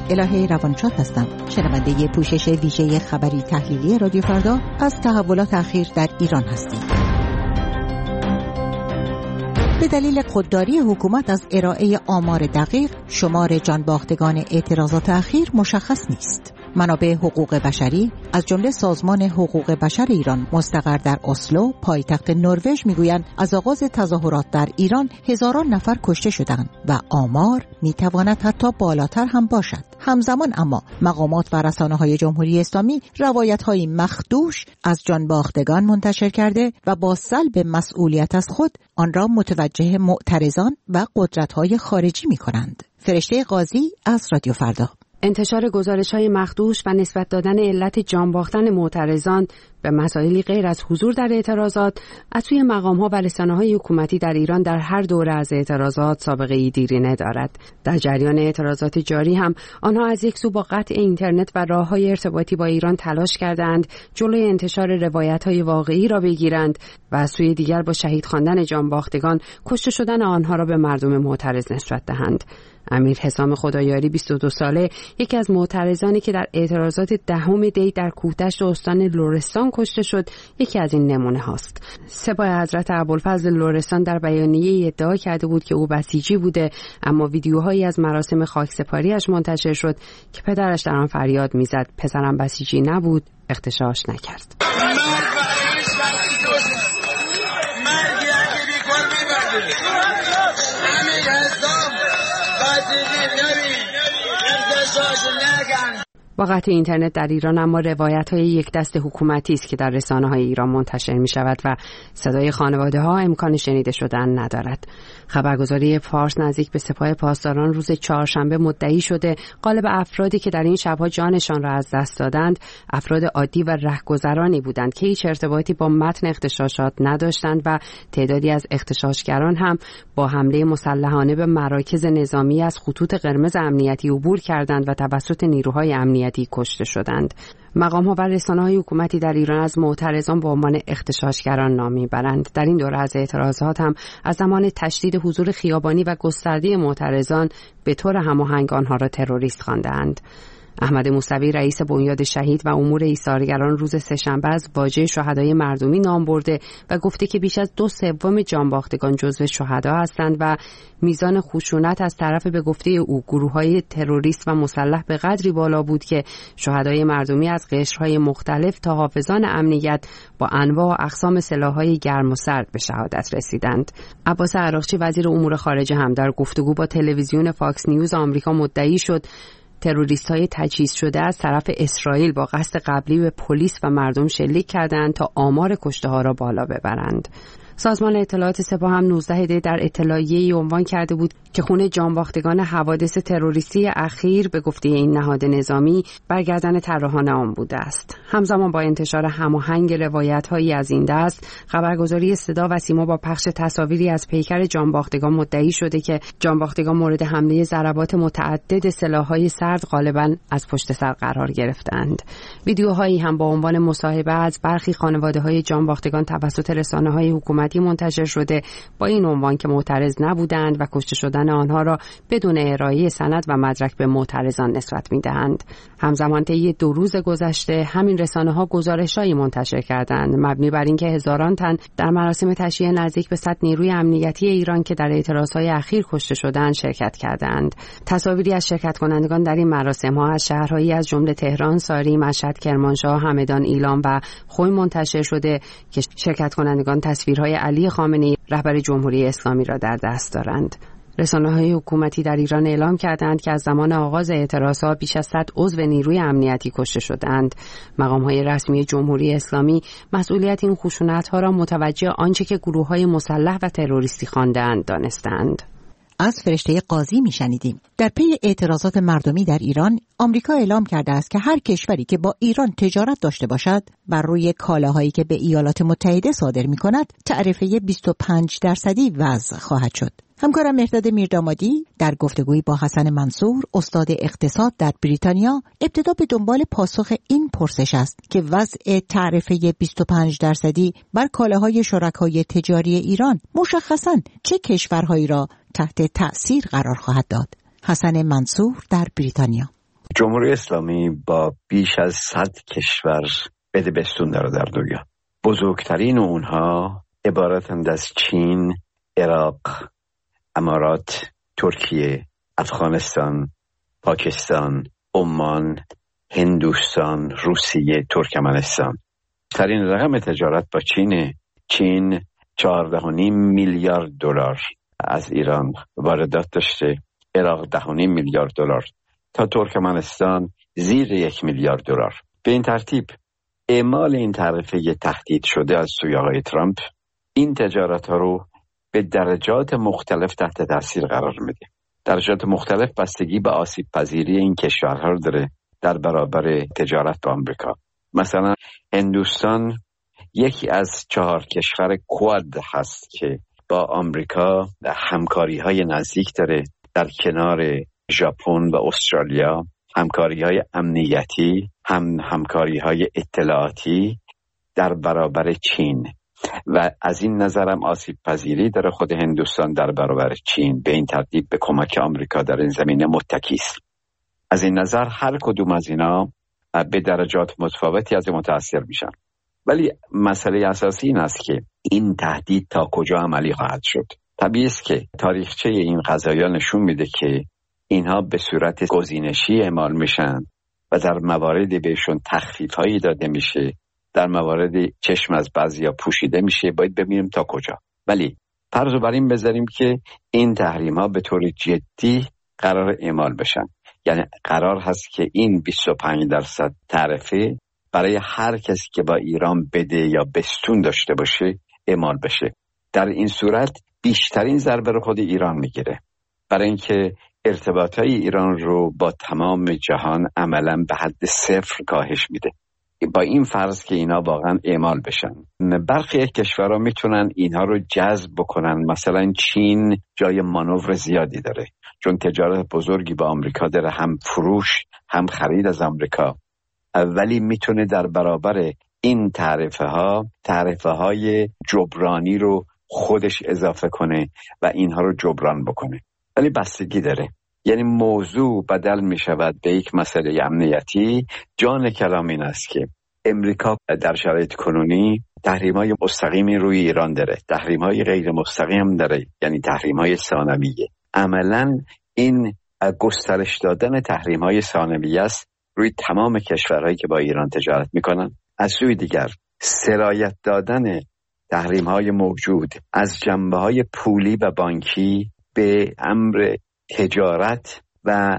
الهه روانشاد هستم، شنونده پوشش ویژه خبری تحلیلی رادیو فردا از تحولات اخیر در ایران هستید. به دلیل خودداری حکومت از ارائه آمار دقیق، شمار جانباختگان اعتراضات اخیر مشخص نیست. منابع حقوق بشری از جمله سازمان حقوق بشر ایران مستقر در اسلو، پایتخت نروژ میگویند از آغاز تظاهرات در ایران هزاران نفر کشته شدند و آمار میتواند حتی بالاتر هم باشد. همزمان اما مقامات و رسانه‌های جمهوری اسلامی روایت‌های مخدوش از جانباختگان منتشر کرده و با سلب مسئولیت از خود آن را متوجه معترضان و قدرت‌های خارجی می‌کنند. فرشته قاضی از رادیو فردا. انتشار گزارش‌های مخدوش و نسبت دادن علت جان باختن معترضان به مسائلی غیر از حضور در اعتراضات از سوی مقام‌ها و رسانه‌های حکومتی در ایران در هر دوره از اعتراضات سابقه‌ای دیرینه دارد. در جریان اعتراضات جاری هم آنها از یک سو با قطع اینترنت و راه‌های ارتباطی با ایران تلاش کردند جلوی انتشار روایت‌های واقعی را بگیرند و از سوی دیگر با شهید خواندن جانباختگان کشته شدن آنها را به مردم معترض نسبت دهند. امیر حسام خدایاری 22 ساله یکی از معترضانی که در اعتراضات 10 دی در کوهدشت استان لرستان کشته شد یکی از این نمونه هاست. سپاه حضرت ابوالفضل لرستان در بیانیه ادعا کرده بود که او بسیجی بوده، اما ویدیوهایی از مراسم خاکسپاریش منتشر شد که پدرش در آن فریاد میزد پسرم بسیجی نبود، اغتشاش نکرد. با قطع اینترنت در ایران اما روایت‌های یک دست حکومتی است که در رسانه‌های ایران منتشر می‌شود و صدای خانواده‌ها امکان شنیده شدن ندارد. خبرگزاری فارس نزدیک به سپاه پاسداران روز چهارشنبه مدعی شده غالب افرادی که در این شب‌ها جانشان را از دست دادند افراد عادی و رهگذرانی بودند که هیچ ارتباطی با متن اغتشاشات نداشتند و تعدادی از اغتشاشگران هم با حمله مسلحانه به مراکز نظامی از خطوط قرمز امنیتی عبور کردند و توسط نیروهای امنیتی کشته شدند. مقام‌ها و رسانه‌های حکومتی در ایران از معترضان به عنوان اغتشاشگران نام می‌برند. در این دوره از اعتراضات هم از زمان تشدید حضور خیابانی و گسترده معترضان به طور هماهنگ آنها را تروریست خواندند. احمد موسوی رئیس بنیاد شهید و امور ایثارگران روز سه‌شنبه از واژه شهدای مردمی نام برده و گفته که بیش از 2/3 جانباختگان جزو شهدا هستند و میزان خشونت از طرف به گفته او گروه‌های تروریست و مسلح به قدری بالا بود که شهدای مردمی از قشرهای مختلف تا حافظان امنیت با انواع و اقسام سلاح‌های گرم و سرد به شهادت رسیدند. عباس عراقچی وزیر امور خارجه هم در گفتگو با تلویزیون فاکس نیوز آمریکا مدعی شد تروریست‌های تجهیز شده از طرف اسرائیل با قصد قبلی به پلیس و مردم شلیک کردند تا آمار کشته‌ها را بالا ببرند. سازمان اطلاعات سپاه هم 19 دی در اطلاعیه‌ای عنوان کرده بود که خون جانباختگان حوادث تروریستی اخیر به گفته این نهاد نظامی برگردن طراحان آن بوده است. همزمان با انتشار هماهنگ روایت‌هایی از این دست، خبرگزاری صدا و سیما با پخش تصاویری از پیکر جانباختگان مدعی شده که جانباختگان مورد حمله ضربات متعدد سلاح‌های سرد غالباً از پشت سر قرار گرفتند. ویدیوهایی هم با عنوان مصاحبه از برخی خانواده‌های جانباختگان توسط رسانه‌های حکومتی منتشر شده با این عنوان که معترض نبودند و کشته شدن آنها را بدون ارائه سند و مدرک به معترضان نسبت می‌دهند. همزمان طی 2 روز گذشته همین رسانه‌ها گزارش‌هایی منتشر کردند مبنی بر اینکه هزاران تن در مراسم تشییع نزدیک به 100 نیروی امنیتی ایران که در اعتراض‌های اخیر کشته شدند شرکت کردند. تصاویری از شرکت کنندگان در این مراسم‌ها از شهرهایی از جمله تهران، ساری، مشهد، کرمانشاه، همدان، ایلام و خوی منتشر شده که شرکت کنندگان تصویرهای علی خامنه‌ای رهبر جمهوری اسلامی را در دست دارند. رسانه‌های حکومتی در ایران اعلام کردند که از زمان آغاز اعتراضات بیش از 100 عضو نیروی امنیتی کشته شدند. مقام‌های رسمی جمهوری اسلامی مسئولیت این خشونت‌ها را متوجه آنچه که گروه‌های مسلح و تروریستی خواندند دانستند. از فرشته قاضی میشنیدیم. در پی اعتراضات مردمی در ایران، آمریکا اعلام کرده است که هر کشوری که با ایران تجارت داشته باشد، بر روی کالاهایی که به ایالات متحده صادر می‌کند، تعرفه 25% وضع خواهد شد. همکارم مهرداد میردامادی در گفتگویی با حسن منصور، استاد اقتصاد در بریتانیا، ابتدا به دنبال پاسخ این پرسش است که وضع تعرفه 25% بر کالاهای شرکای تجاری ایران مشخصاً چه کشورهایی را تحت تأثیر قرار خواهد داد. حسن منصور در بریتانیا. جمهوری اسلامی با بیش از 100 کشور بدبستون داره در دنیا. بزرگترین اونها عبارتند از چین، عراق، امارات، ترکیه، افغانستان، پاکستان، عمان، هندوستان، روسیه، ترکمنستان. ترین رقم تجارت با چین 14.5 میلیارد دلار از ایران واردات داشته، عراق 10.5 میلیارد دلار، تا ترکمنستان زیر 1 میلیارد دلار. به این ترتیب اعمال این تعرفه تهدید شده از سوی آقای ترامپ این تجارت ها رو به درجات مختلف تحت تاثیر قرار میده. درجات مختلف بستگی به آسیب پذیری این کشورها رو داره در برابر تجارت با آمریکا. مثلا هندوستان یکی از 4 کشور کواد هست که با آمریکا همکاری‌های نزدیک داره، در کنار ژاپن و استرالیا، همکاری‌های امنیتی، همکاری‌های اطلاعاتی در برابر چین، و از این نظرم آسیب پذیری داره خود هندوستان در برابر چین، به این ترتیب به کمک آمریکا در این زمینه متکی است. از این نظر هر کدوم از اینا به درجات متفاوتی از متاثر میشن، ولی مسئله اساسی این است که این تهدید تا کجا عملی خواهد شد. طبیعی است که تاریخچه این قضایا نشون میده که اینها به صورت گزینشی اعمال میشن و در مواردی بهشون تخفیف‌هایی داده میشه، در موارد چشم از بعضیا پوشیده میشه. باید ببینیم تا کجا. ولی فرض رو بر این بذاریم که این تحریم‌ها به طور جدی قرار اعمال بشن، یعنی قرار هست که این 25% تعرفه برای هر کسی که با ایران بده یا بستون داشته باشه اعمال بشه. در این صورت بیشترین ضربه رو خود ایران میگیره، برای اینکه ارتباطهای ایران رو با تمام جهان عملاً به حد 0 کاهش میده. با این فرض که اینا واقعا اعمال بشن، برخی کشورها میتونن اینها رو جذب بکنن. مثلا چین جای مانور زیادی داره، چون تجارت بزرگی با آمریکا داره، هم فروش هم خرید از آمریکا، ولی میتونه در برابر این تعرفه های جبرانی رو خودش اضافه کنه و اینها رو جبران بکنه. ولی بستگی داره، یعنی موضوع بدل می شود به یک مسئله امنیتی. جان کلام این است که امریکا در شرایط کنونی تحریم‌های مستقیمی روی ایران داره، تحریم‌های غیر مستقیم داره، یعنی تحریم‌های ثانویه. عملاً این گسترش دادن تحریم‌های ثانویه است روی تمام کشورهایی که با ایران تجارت می‌کنن. از سوی دیگر سرایت دادن تحریم‌های موجود از جنبه‌های پولی و بانکی به امر تجارت و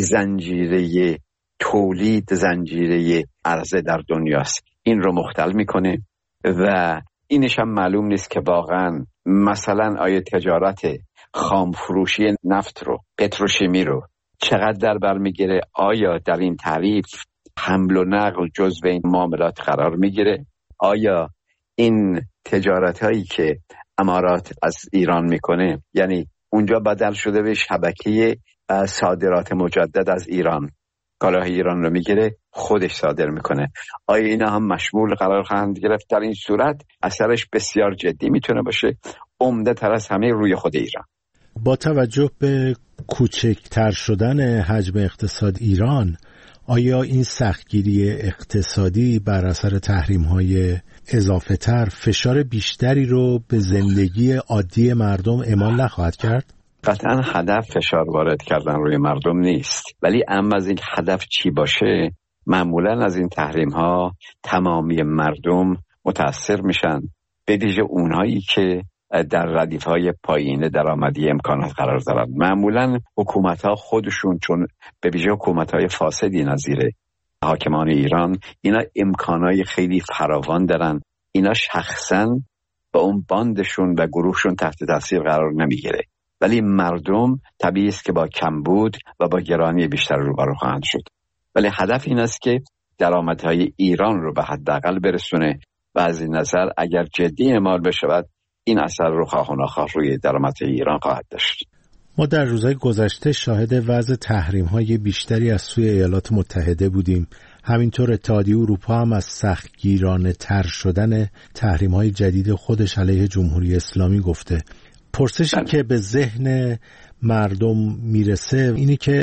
زنجیره تولید، زنجیره عرضه در دنیاست. این رو مختل میکنه و اینش هم معلوم نیست که واقعا مثلا آیا تجارت خام فروشی نفت رو، پتروشیمی رو چقدر در بر میگیره؟ آیا در این تعریف حمل و نقل جزو این معاملات قرار میگیره؟ آیا این تجارت هایی که امارات از ایران میکنه، یعنی اونجا بدل شده به شبکه صادرات مجدد از ایران، کالاهای ایران رو میگیره خودش صادر میکنه، آیا اینا هم مشمول قرار خواهند گرفت؟ در این صورت اثرش بسیار جدی میتونه باشه، عمده تر از همه روی خود ایران. با توجه به کوچکتر شدن حجم اقتصاد ایران، آیا این سختگیری اقتصادی بر اثر تحریم‌های اضافه تر فشار بیشتری رو به زندگی عادی مردم اعمال نخواهد کرد؟ قطعا هدف فشار وارد کردن روی مردم نیست، ولی اما از این هدف چی باشه، معمولا از این تحریم‌ها تمامی مردم متاثر میشن، به ویژه اونهایی که در ردیف‌های پایین درآمدی امکانات قرار دارن. معمولا حکومت‌ها خودشون، چون به ویژه حکومت‌های فاسدی نظیر حاکمان ایران، اینا امکانات خیلی فراوان دارن، اینا شخصاً با اون باندشون و گروهشون تحت تاثیر قرار نمیگیره، ولی مردم طبیعی است که با کمبود و با گرانی بیشتر روبرو خواهند شد. ولی هدف این است که درآمدهای ایران رو به حداقل برسونه و از این نظر اگر جدی اعمال بشود این اثر رو خواه و ناخواه روی درآمدهای ایران خواهد داشت. ما در روزهای گذشته شاهد وضع تحریم‌های بیشتری از سوی ایالات متحده بودیم. همینطور اتحادیه اروپا هم از سختگیرانه تر شدن تحریم‌های جدید خودش علیه جمهوری اسلامی گفته. پرسشی که به ذهن مردم میرسه اینه که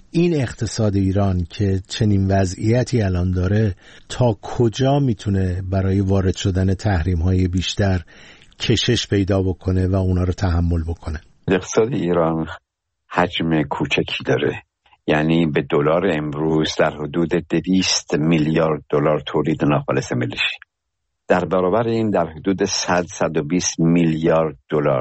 این اقتصاد ایران که چنین وضعیتی الان داره تا کجا میتونه برای وارد شدن تحریم‌های بیشتر کشش پیدا بکنه و اونا رو تحمل بکنه؟ اقتصاد ایران حجم کوچکی داره، یعنی به دلار امروز در حدود 200 میلیارد دلار تولید ناخالص ملیش، در برابر این در حدود 100-120 میلیارد دلار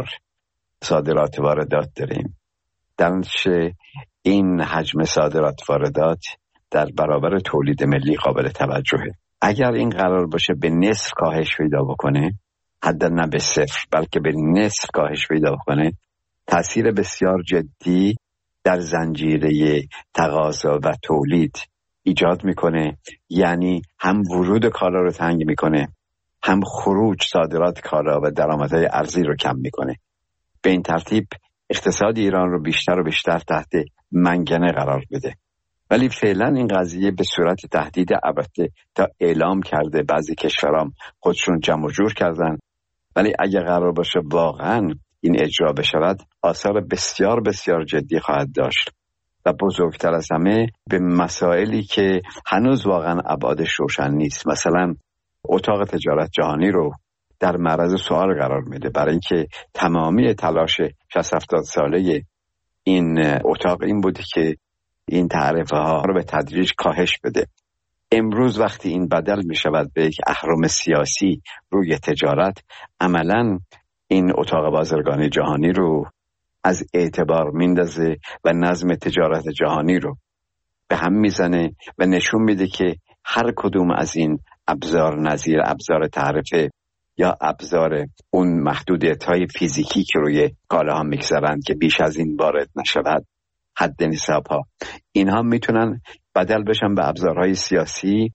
صادرات واردات داریم. در نتیجه این حجم صادرات واردات در برابر تولید ملی قابل توجهه. اگر این قرار باشه به نصف کاهش پیدا بکنه، حتی نه به صفر بلکه به نصف کاهش پیدا بکنه، تأثیر بسیار جدی در زنجیره تقاضا و تولید ایجاد میکنه. یعنی هم ورود کالا رو تنگ میکنه، هم خروج صادرات کالا و درآمدهای ارزی رو کم میکنه. به این ترتیب اقتصاد ایران رو بیشتر و بیشتر تحت منگنه قرار بده. ولی فعلا این قضیه به صورت تهدید، البته تا اعلام کرده بعضی کشورام خودشون جمع جور کردن، ولی اگه قرار باشه واقعا این اجرا بشود آثار بسیار بسیار جدی خواهد داشت و بزرگتر از همه به مسائلی که هنوز واقعا ابعادش روشن نیست، مثلا اتاق تجارت جهانی رو در معرض سوال قرار میده، برای اینکه تمامی تلاش 60-70 ساله این اتاق این بوده که این تعرفه ها رو به تدریج کاهش بده. امروز وقتی این بدل می شود به یک اهرم سیاسی روی تجارت، عملاً این اتاق بازرگانی جهانی رو از اعتبار میندازه و نظم تجارت جهانی رو به هم میزنه و نشون میده که هر کدوم از این ابزار نظیر ابزار تعرفه یا ابزار اون محدودیت‌های فیزیکی که روی کالاها میگذارند که بیش از این وارد نشود، حد نصاب‌ها، اینها میتونن بدل بشن به ابزارهای سیاسی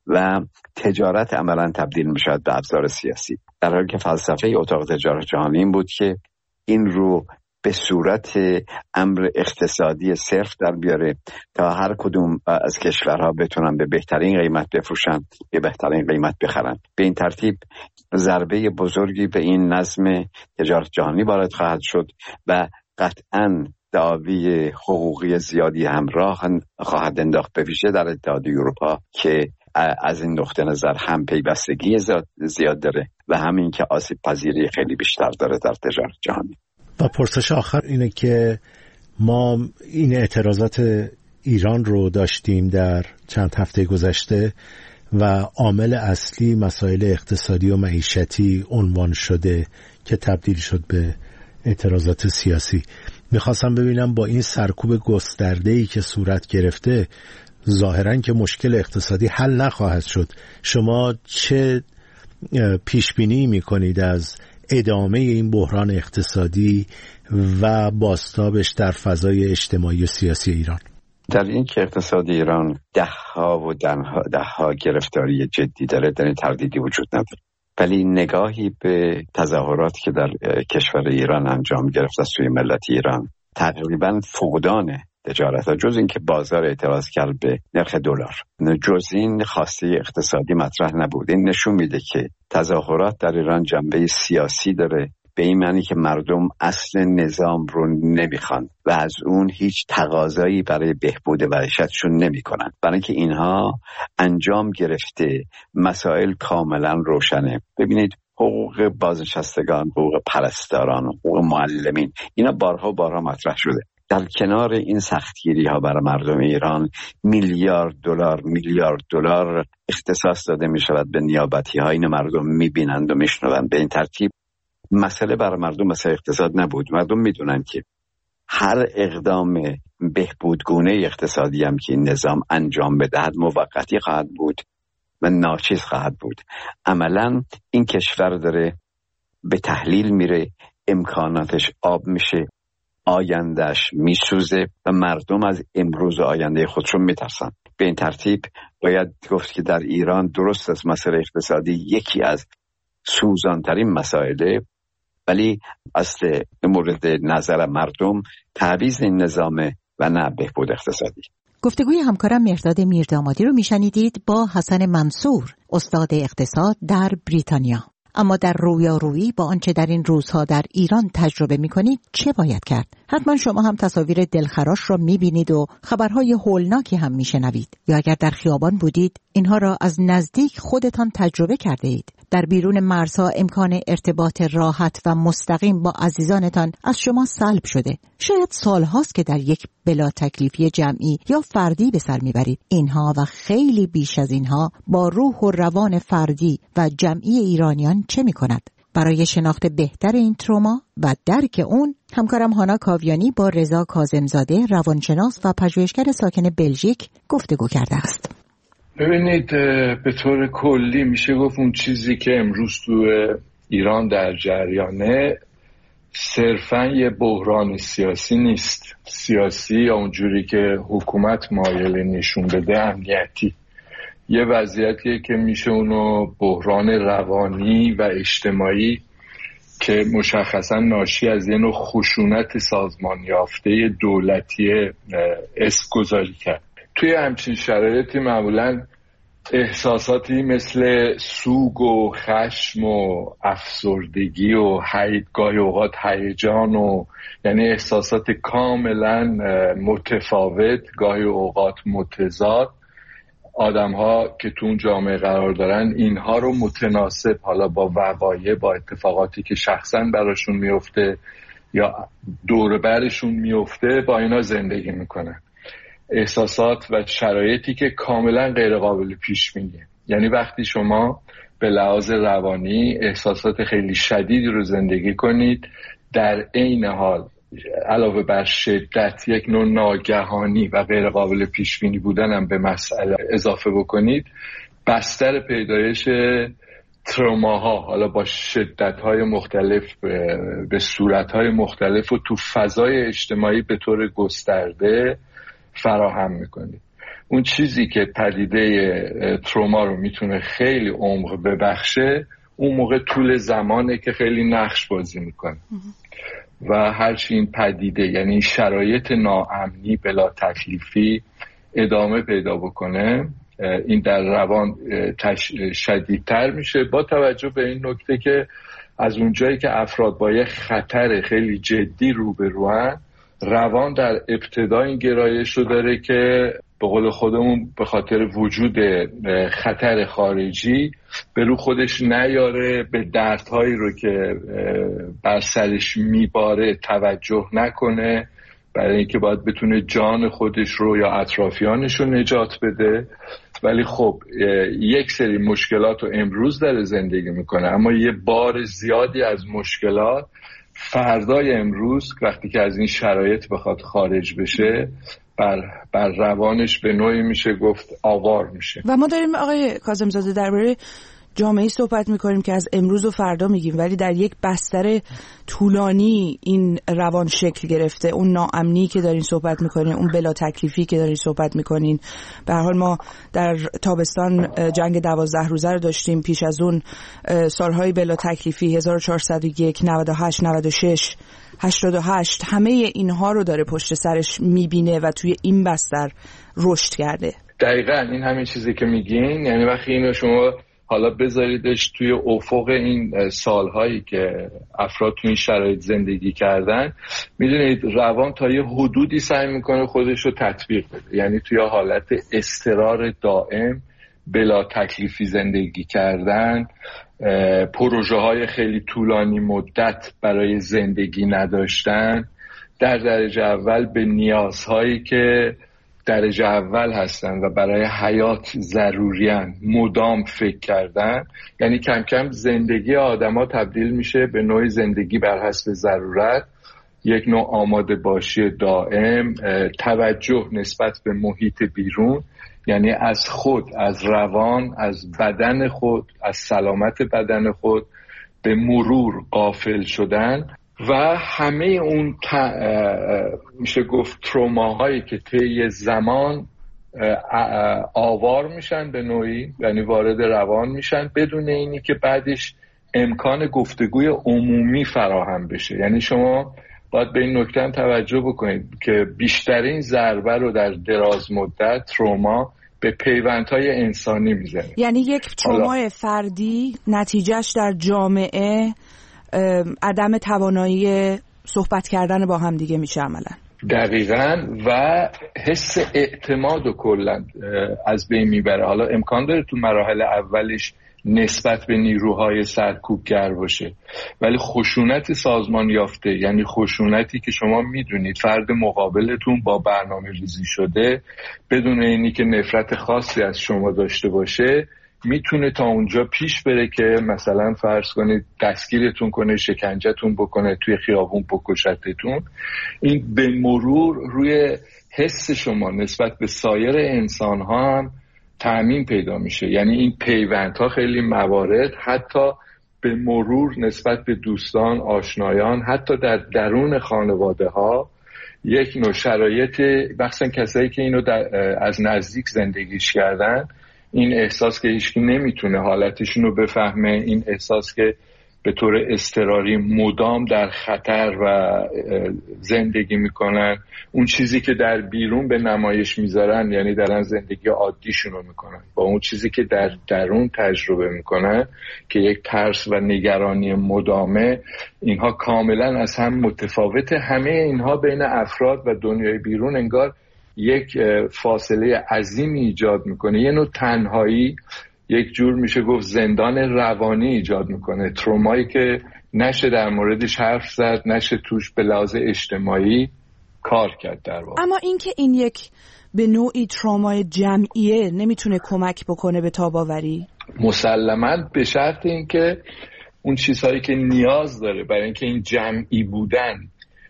و تجارت عملا تبدیل میشود به ابزار سیاسی، در حالی که فلسفه اتاق تجارت جهانی این بود که این رو به صورت امر اقتصادی صرف در بیاره تا هر کدوم از کشورها بتونن به بهترین قیمت بفروشن، به بهترین قیمت بخرن. به این ترتیب ضربه بزرگی به این نظم تجارت جهانی وارد خواهد شد و قطعاً دعاوی حقوقی زیادی همراه خواهد انداخت، به ویژه در اتحادیه اروپا که از این نقطه نظر هم پیوستگی زیاد داره و همین که آسیب پذیری خیلی بیشتر داره در تجارت جهانی. و پرسش آخر اینه که ما این اعتراضات ایران رو داشتیم در چند هفته گذشته و عامل اصلی مسائل اقتصادی و معیشتی عنوان شده که تبدیل شد به اعتراضات سیاسی. میخواستم ببینم با این سرکوب گسترده‌ای که صورت گرفته ظاهراً که مشکل اقتصادی حل نخواهد شد، شما چه پیشبینی میکنید از ادامه این بحران اقتصادی و بازتابش در فضای اجتماعی و سیاسی ایران؟ در این که اقتصاد ایران دهها گرفتاری جدی داره، در این تردیدی وجود نداره، ولی نگاهی به تظاهراتی که در کشور ایران انجام گرفت از سوی ملت ایران تقریباً فقدان تجارت ها، جز این که بازار اعتراض کرد به نرخ دلار، جز این خواسته اقتصادی مطرح نبود. این نشون میده که تظاهرات در ایران جنبه سیاسی داره، به این معنی که مردم اصل نظام رو نمیخوان و از اون هیچ تقاضایی برای بهبود معیشتشون نمیکنن، برای اینکه اینها انجام گرفته مسائل کاملا روشنه. ببینید حقوق بازنشستگان، حقوق پرستاران، حقوق معلمین، اینا بارها مطرح شده. در کنار این سختگیری ها برای مردم ایران میلیارد دلار اختصاص داده می شود به نیابتی ها. این مردم می بینند و می شنوند. به این ترتیب مسئله برای مردم مسئله اقتصاد نبود. مردم می دونند که هر اقدام بهبودگونه اقتصادی هم که این نظام انجام بدهد موقتی خواهد بود و ناچیز خواهد بود. عملا این کشور داره به تحلیل میره، امکاناتش آب میشه، آیندهش میسوزه و مردم از امروز و آینده خودشون میترسن. به این ترتیب باید گفت که در ایران درست از مسئله اقتصادی یکی از سوزانترین مسائله، ولی اصل مورد نظر مردم تعویض این نظامه و نه بهبود اقتصادی. گفتگوی همکارم مهرداد میردامادی رو میشنیدید با حسن منصور، استاد اقتصاد در بریتانیا. اما در رویارویی با آنچه در این روزها در ایران تجربه می‌کنید چه باید کرد؟ حتما شما هم تصاویر دلخراش را می‌بینید و خبرهای هولناکی هم می‌شنوید، یا اگر در خیابان بودید اینها را از نزدیک خودتان تجربه کرده اید. در بیرون مرزها امکان ارتباط راحت و مستقیم با عزیزانتان از شما سلب شده. شاید سالهاست که در یک بلا تکلیفی جمعی یا فردی به سر میبرید. اینها و خیلی بیش از اینها با روح و روان فردی و جمعی ایرانیان چه میکند؟ برای شناخت بهتر این تروما و درک اون، همکارم هانا کاویانی با رضا کاظمزاده روانشناس و پژوهشگر ساکن بلژیک گفتگو کرده است. ببینید، به طور کلی میشه گفت اون چیزی که امروز تو ایران در جریانه صرفاً یه بحران سیاسی نیست. سیاسی یا اونجوری که حکومت مایل نشون بده امنیتی. یه وضعیتیه که میشه اونو بحران روانی و اجتماعی که مشخصاً ناشی از یه نوع خشونت سازمان یافته دولتی اسم‌گذاری کرد. توی همچین شرایطی معمولاً احساساتی مثل سوگ و خشم و افسردگی و گاهی اوقات هیجان و یعنی احساسات کاملاً متفاوت، گاهی اوقات متضاد، آدم‌ها که تو اون جامعه قرار دارن اینها رو متناسب حالا با وقایع، با اتفاقاتی که شخصاً براشون میفته یا دور برشون میفته، با اینا زندگی میکنن. احساسات و شرایطی که کاملا غیر قابل پیش بینیه. یعنی وقتی شما به لحاظ روانی احساسات خیلی شدیدی رو زندگی کنید، در عین حال علاوه بر شدت یک نوع ناگهانی و غیر قابل پیش بینی بودن هم به مسئله اضافه بکنید، بستر پیدایش تروماها حالا با شدت‌های مختلف به صورت‌های مختلف و تو فضای اجتماعی به طور گسترده فراهم میکنید. اون چیزی که پدیده تروما رو میتونه خیلی عمق ببخشه، اون موقع طول زمانه که خیلی نقش بازی میکنه و هرچی این پدیده یعنی شرایط ناامنی بلا تکلیفی ادامه پیدا بکنه، این در روان شدیدتر میشه، با توجه به این نکته که از اونجایی که افراد با یه خطر خیلی جدی روبروان، روان در ابتدا این گرایش رو داره که به قول خودمون به خاطر وجود خطر خارجی به رو خودش نیاره، به دردهایی رو که بر سرش میباره توجه نکنه، برای اینکه باید بتونه جان خودش رو یا اطرافیانش رو نجات بده. ولی خب یک سری مشکلات رو امروز داره زندگی میکنه، اما یه بار زیادی از مشکلات فردای امروز وقتی که از این شرایط بخواد خارج بشه بر روانش به نوعی میشه گفت آوار میشه. و ما داریم آقای کاظمزاده درباره جامعه‌ای صحبت میکنیم که از امروز و فردا میگیم، ولی در یک بستر طولانی این روان شکل گرفته. اون ناامنی که دارین صحبت میکنین، اون بلا تکلیفی که دارین صحبت میکنین، به هر حال ما در تابستان جنگ 12 روزه رو داشتیم، پیش از اون سالهای بلا تکلیفی 1401 98 96 88، همه اینها رو داره پشت سرش میبینه و توی این بستر رشد کرده. دقیقاً این همین چیزی که میگین، یعنی وقتی اینو شما حالا بذاریدش توی افق این سالهایی که افراد توی این شرایط زندگی کردن، میدونید روان تا یه حدودی سعی میکنه خودش رو تطبیق بده، یعنی توی حالت اضطرار دائم بلا تکلیفی زندگی کردن، پروژه های خیلی طولانی مدت برای زندگی نداشتن، در درجه اول به نیازهایی که درجه اول هستن و برای حیات ضروریان مدام فکر کردن. یعنی کم کم زندگی آدما تبدیل میشه به نوع زندگی بر حسب ضرورت، یک نوع آماده باشی دائم، توجه نسبت به محیط بیرون، یعنی از خود، از روان، از بدن خود، از سلامت بدن خود به مرور غافل شدن و همه اون میشه گفت تروماهایی که طی زمان آوار میشن به نوعی، یعنی وارد روان میشن بدون اینی که بعدش امکان گفتگوی عمومی فراهم بشه. یعنی شما باید به این نکته توجه بکنید که بیشترین ضربه رو در دراز مدت تروما به پیوندهای انسانی میزنه. یعنی یک ترومای فردی نتیجهش در جامعه عدم توانایی صحبت کردن با هم دیگه میشه عملا. دقیقاً، و حس اعتماد و کلا از بین میبره. حالا امکان داره تو مراحل اولش نسبت به نیروهای سرکوبگر باشه، ولی خشونت سازمان یافته، یعنی خشونتی که شما میدونید فرد مقابلتون با برنامه ریزی شده بدون اینی که نفرت خاصی از شما داشته باشه میتونه تا اونجا پیش بره که مثلا فرض کنید دستگیرتون کنه، شکنجهتون بکنه، توی خیابون بکشتتون. این به مرور روی حس شما نسبت به سایر انسان ها هم تأمین پیدا میشه. یعنی این پیوندها خیلی موارد حتی به مرور نسبت به دوستان، آشنایان، حتی در درون خانواده ها یک نوع شرایط، بخصوصا کسایی که اینو از نزدیک زندگیش کردن، این احساس که هیچکی نمیتونه حالتشون رو بفهمه، این احساس که به طور اضطراری مدام در خطر و زندگی میکنن، اون چیزی که در بیرون به نمایش میذارن یعنی دارن زندگی عادیشون رو میکنن با اون چیزی که در درون تجربه میکنن که یک ترس و نگرانی مدامه، اینها کاملا از هم متفاوته. همه اینها بین افراد و دنیای بیرون انگار یک فاصله عظیمی ایجاد میکنه، یه نوع تنهایی، یک جور میشه گفت زندان روانی ایجاد میکنه. ترومایی که نشه در موردش حرف زد، نشه توش به لحاظ اجتماعی کار کرد در واقع. اما اینکه این یک به نوعی ترومای جمعیه نمیتونه کمک بکنه به تاب‌آوری؟ مسلماً به شرط اینکه اون چیزهایی که نیاز داره برای اینکه این جمعی بودن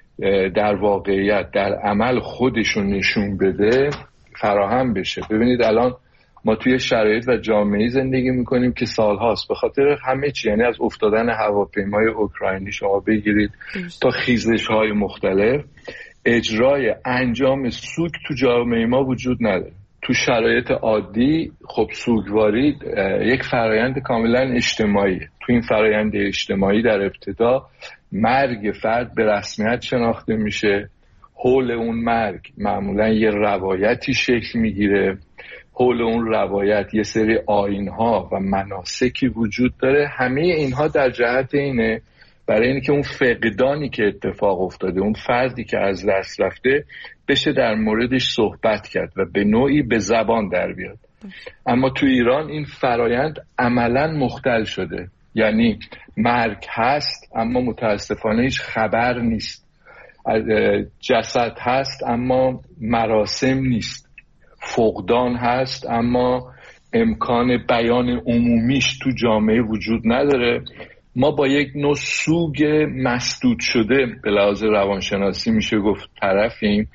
در واقعیت در عمل خودشون نشون بده فراهم بشه. ببینید الان ما توی شرایط و جامعه زندگی میکنیم که سالهاست به خاطر همه چی، یعنی از افتادن هواپیمای اوکراینی شما بگیرید تا خیزش‌های مختلف، اجرای انجام سوگ تو جامعه ما وجود نداره. تو شرایط عادی خب سوگواری یک فرایند کاملا اجتماعیه. تو این فرایند اجتماعی در ابتدا مرگ فرد به رسمیت شناخته میشه. حول اون مرگ معمولا یه روایتی شکل میگیره، حول اون روایت یه سری آیین‌ها و مناسکی وجود داره. همه اینها در جهت اینه برای اینکه اون فقدانی که اتفاق افتاده، اون فردی که از دست رفته، بشه در موردش صحبت کرد و به نوعی به زبان در بیاد. اما تو ایران این فرایند عملاً مختل شده، یعنی مرگ هست اما متاسفانه هیچ خبر نیست، جسد هست اما مراسم نیست، فقدان هست اما امکان بیان عمومیش تو جامعه وجود نداره. ما با یک نوع سوگ مسدود شده به لحاظ روانشناسی میشه گفت طرفیم،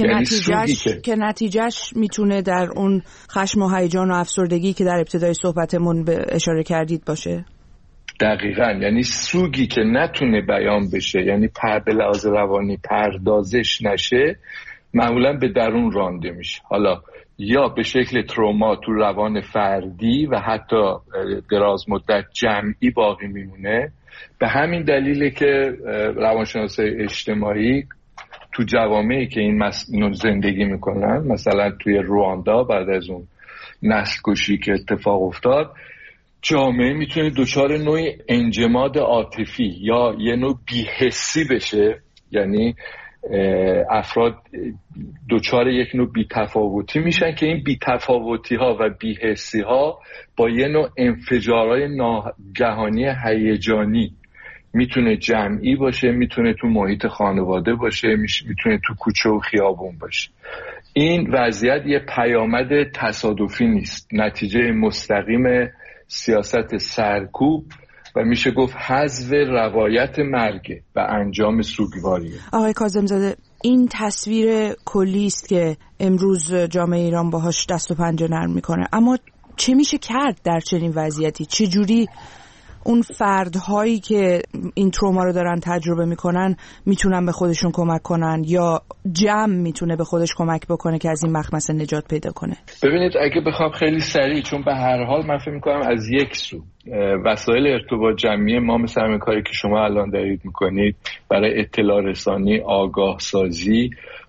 که نتیجهش میتونه در اون خشم و هیجان و افسردگی که در ابتدای صحبتمون به اشاره کردید باشه. دقیقاً، یعنی سوگی که نتونه بیان بشه، یعنی به لحاظ روانی پردازش نشه، معمولاً به درون رانده میشه. حالا یا به شکل تروما تو روان فردی و حتی دراز مدت جمعی باقی میمونه. به همین دلیله که روانشناسای اجتماعی تو جوامعی که اینو زندگی میکنن، مثلا توی رواندا بعد از اون نسل کشی که اتفاق افتاد، جامعه میتونه دچار نوعی انجماد عاطفی یا یه نوع بی‌حسی بشه، یعنی افراد دچار یک نوع بی‌تفاوتی میشن که این بی‌تفاوتی ها و بی‌حسی ها با یه نوع انفجارهای ناگهانی هیجانی، میتونه جمعی باشه، میتونه تو محیط خانواده باشه، میتونه تو کوچه و خیابون باشه. این وضعیت یه پیامد تصادفی نیست، نتیجه مستقیم سیاست سرکوب و میشه گفت حذف روایت مرگ و انجام سوگواریه. آقای کاظم‌زاده، این تصویر کلی است که امروز جامعه ایران باهاش دست و پنجه نرم میکنه، اما چه میشه کرد در چنین وضعیتی؟ چه جوری اون فردهایی که این تروما رو دارن تجربه میکنن میتونن به خودشون کمک کنن یا جمع میتونه به خودش کمک بکنه که از این مخمسه نجات پیدا کنه؟ ببینید اگه بخوام خیلی سریع، چون به هر حال من فکر میکنم از یک سو وسایل ارتباط جمعی ما مثل همین کاری که شما الان دارید میکنید برای اطلاع رسانی، آگاه سازی،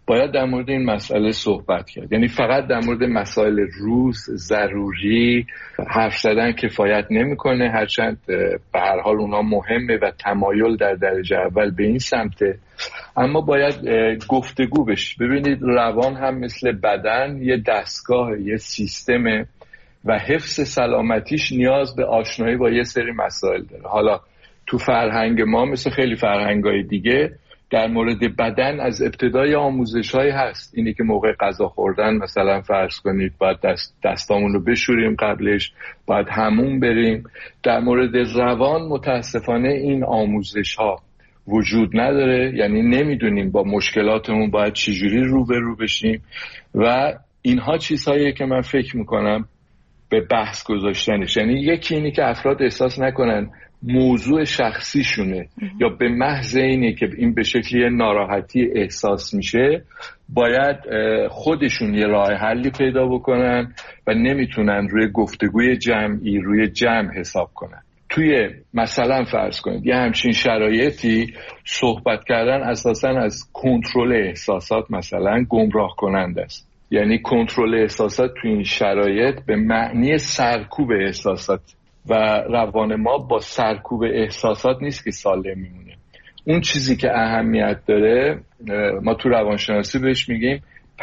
باید در مورد این مسئله صحبت کرد. یعنی فقط در مورد مسائل روز ضروری حرف زدن کفایت نمیکنه، هرچند به هر حال اونا مهمه و تمایل در درجه اول به این سمته، اما باید گفتگو بشه. ببینید روان هم مثل بدن یه دستگاه، یه سیستمه و حفظ سلامتیش نیاز به آشنایی با یه سری مسائل داره. حالا تو فرهنگ ما مثل خیلی فرهنگای دیگه در مورد بدن از ابتدای آموزش‌های هست. اینی که موقع غذا خوردن مثلا فرض کنید باید دستامون رو بشوریم، قبلش باید حموم بریم. در مورد روان متاسفانه این آموزش‌ها وجود نداره، یعنی نمیدونیم با مشکلاتمون باید چجوری روبرو بشیم و اینها چیزهاییه که من فکر میکنم به بحث گذاشتنش. یعنی یکی اینی که افراد احساس نکنن موضوع شخصیشونه یا به محض اینی که این به شکلی ناراحتی احساس میشه باید خودشون یه راه حلی پیدا بکنن و نمیتونن روی گفتگوی جمعی روی جمع حساب کنن. توی مثلا فرض کنید یه همچین شرایطی صحبت کردن اساساً از کنترل احساسات مثلا گمراه کننده است. یعنی کنترل احساسات توی این شرایط به معنی سرکوب احساسات و روان ما با سرکوب احساسات نیست که سالم میمونه. اون چیزی که اهمیت داره ما تو روانشناسی بهش میگیم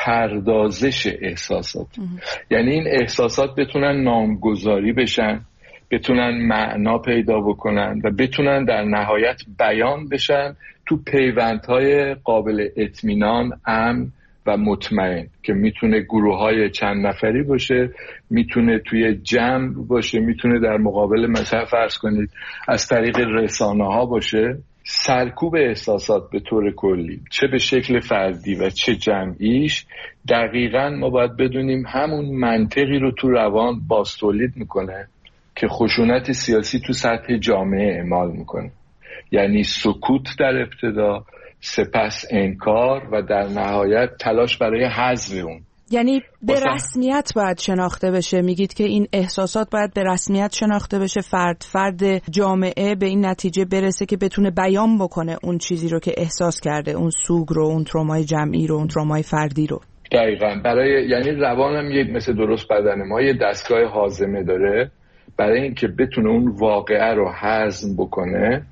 پردازش احساسات. یعنی این احساسات بتونن نامگذاری بشن، بتونن معنا پیدا بکنن و بتونن در نهایت بیان بشن تو پیوندهای قابل اطمینان، امن و مطمئن که میتونه گروه‌های چند نفری باشه، میتونه توی جمع باشه، میتونه در مقابل مثلا فرض کنید از طریق رسانه‌ها باشه. سرکوب احساسات به طور کلی چه به شکل فردی و چه جمعیش دقیقاً ما باید بدونیم همون منطقی رو تو روان باستولید میکنه که خشونت سیاسی تو سطح جامعه اعمال میکنه. یعنی سکوت در ابتدا، سپس انکار و در نهایت تلاش برای حذف اون. یعنی به رسمیت باید شناخته بشه. میگید که این احساسات باید به رسمیت شناخته بشه، فرد جامعه به این نتیجه برسه که بتونه بیان بکنه اون چیزی رو که احساس کرده، اون سوگ رو، اون ترومای جمعی رو، اون ترومای فردی رو. دقیقاً. یعنی روانم یک مثل درست بدن ما یه دستگاه هاضمه داره برای اینکه بتونه اون واقعه رو هضم بکنه،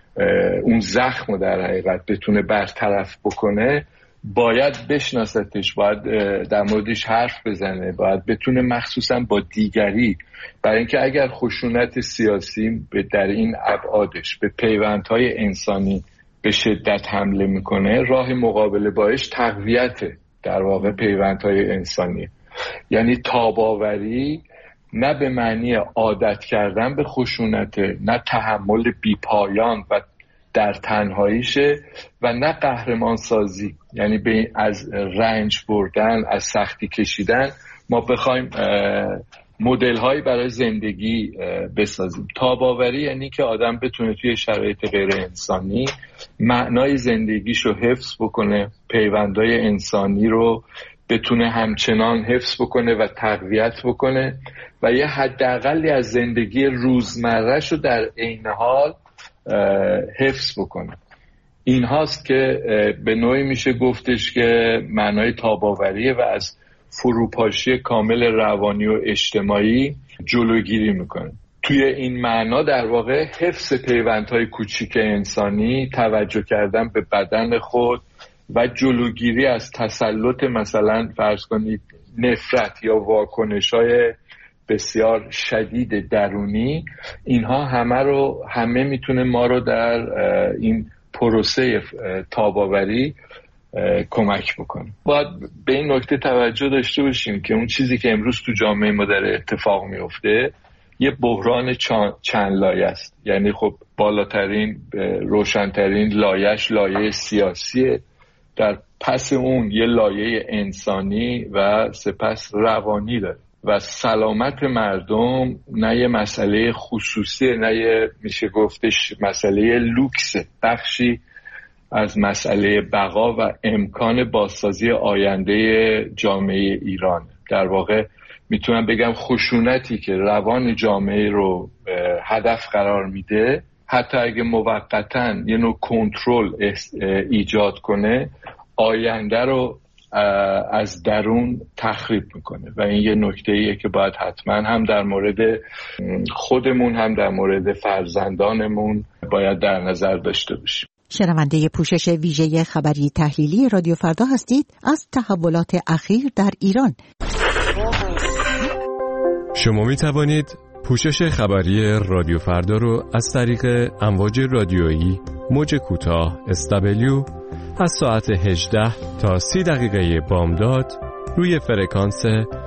اون زخم رو در حقیقت بتونه برطرف بکنه، باید بشناستش، باید در موردش حرف بزنه، باید بتونه مخصوصا با دیگری، برای اینکه اگر خشونت سیاسی در این ابعادش به پیوندهای انسانی به شدت حمله میکنه، راه مقابله باش تقویت در واقع پیوندهای انسانی. یعنی تاباوری نه به معنی عادت کردن به خشونت، نه تحمل بیپایان و در تنهاییشه و نه قهرمان سازی، یعنی از رنج بردن، از سختی کشیدن ما بخوایم مدل هایی برای زندگی بسازیم. تاباوری یعنی که آدم بتونه توی شرایط غیر انسانی معنای زندگیشو حفظ بکنه، پیوندهای انسانی رو بتونه همچنان حفظ بکنه و تقویت بکنه و یه حداقلی از زندگی روزمره‌شو در عین حال حفظ بکنه. این هاست که به نوعی میشه گفتش که معنای تاباوریه و از فروپاشی کامل روانی و اجتماعی جلوگیری میکنه. توی این معنا در واقع حفظ پیوندهای کوچیک انسانی، توجه کردن به بدن خود و جلوگیری از تسلط مثلا فرض کنید نفرت یا واکنش‌های بسیار شدید درونی، اینها همه میتونه ما رو در این پروسه تاباوری کمک بکنه. باید به این نکته توجه داشته باشیم که اون چیزی که امروز تو جامعه ما داره اتفاق میفته یه بحران چند لایه است. یعنی خب بالاترین روشنترین لایه‌اش لایه سیاسیه، در پس اون یه لایه انسانی و سپس روانی داره و سلامت مردم نه یه مسئله خصوصی، نه یه میشه گفتش مسئله لوکس، بخشی از مسئله بقا و امکان بازسازی آینده جامعه ایران. در واقع میتونم بگم خشونتی که روان جامعه رو هدف قرار میده، حتی اگه موقتاً یه نوع کنترل ایجاد کنه، آینده رو از درون تخریب میکنه و این یه نکته‌ایه که باید حتما هم در مورد خودمون هم در مورد فرزندانمون باید در نظر داشته باشیم. شنونده پوشش ویژه خبری تحلیلی رادیو فردا هستید از تحولات اخیر در ایران. شما می توانید پوشش خبری رادیو فردا رو از طریق امواج رادیویی موج کوتاه SW از ساعت 18 تا 30 دقیقه بامداد روی فرکانس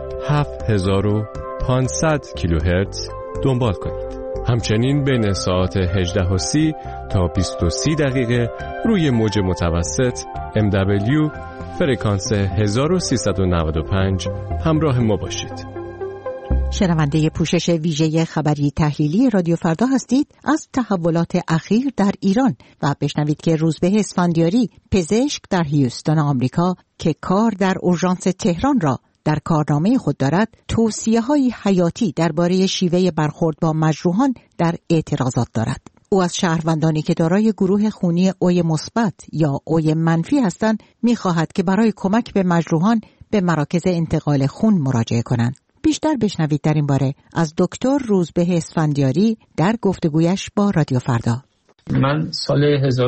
7500 کیلوهرتز دنبال کنید. همچنین بین ساعت 18:30 تا 20:30 دقیقه روی موج متوسط MW فرکانس 1395 همراه ما باشید. شنونده پوشش ویژه خبری تحلیلی رادیو فردا هستید از تحولات اخیر در ایران و بشنوید که روزبه اسفندیاری، پزشک در هیوستن آمریکا که کار در اورژانس تهران را در کارنامه خود دارد، توصیه‌های حیاتی درباره شیوه برخورد با مجروحان در اعتراضات دارد. او از شهروندانی که دارای گروه خونی اوی مثبت یا اوی منفی هستند می‌خواهد که برای کمک به مجروحان به مراکز انتقال خون مراجعه کنند. بیشتر بشنوید در این باره از دکتر روزبه اسفندیاری در گفتگویش با رادیو فردا. من سال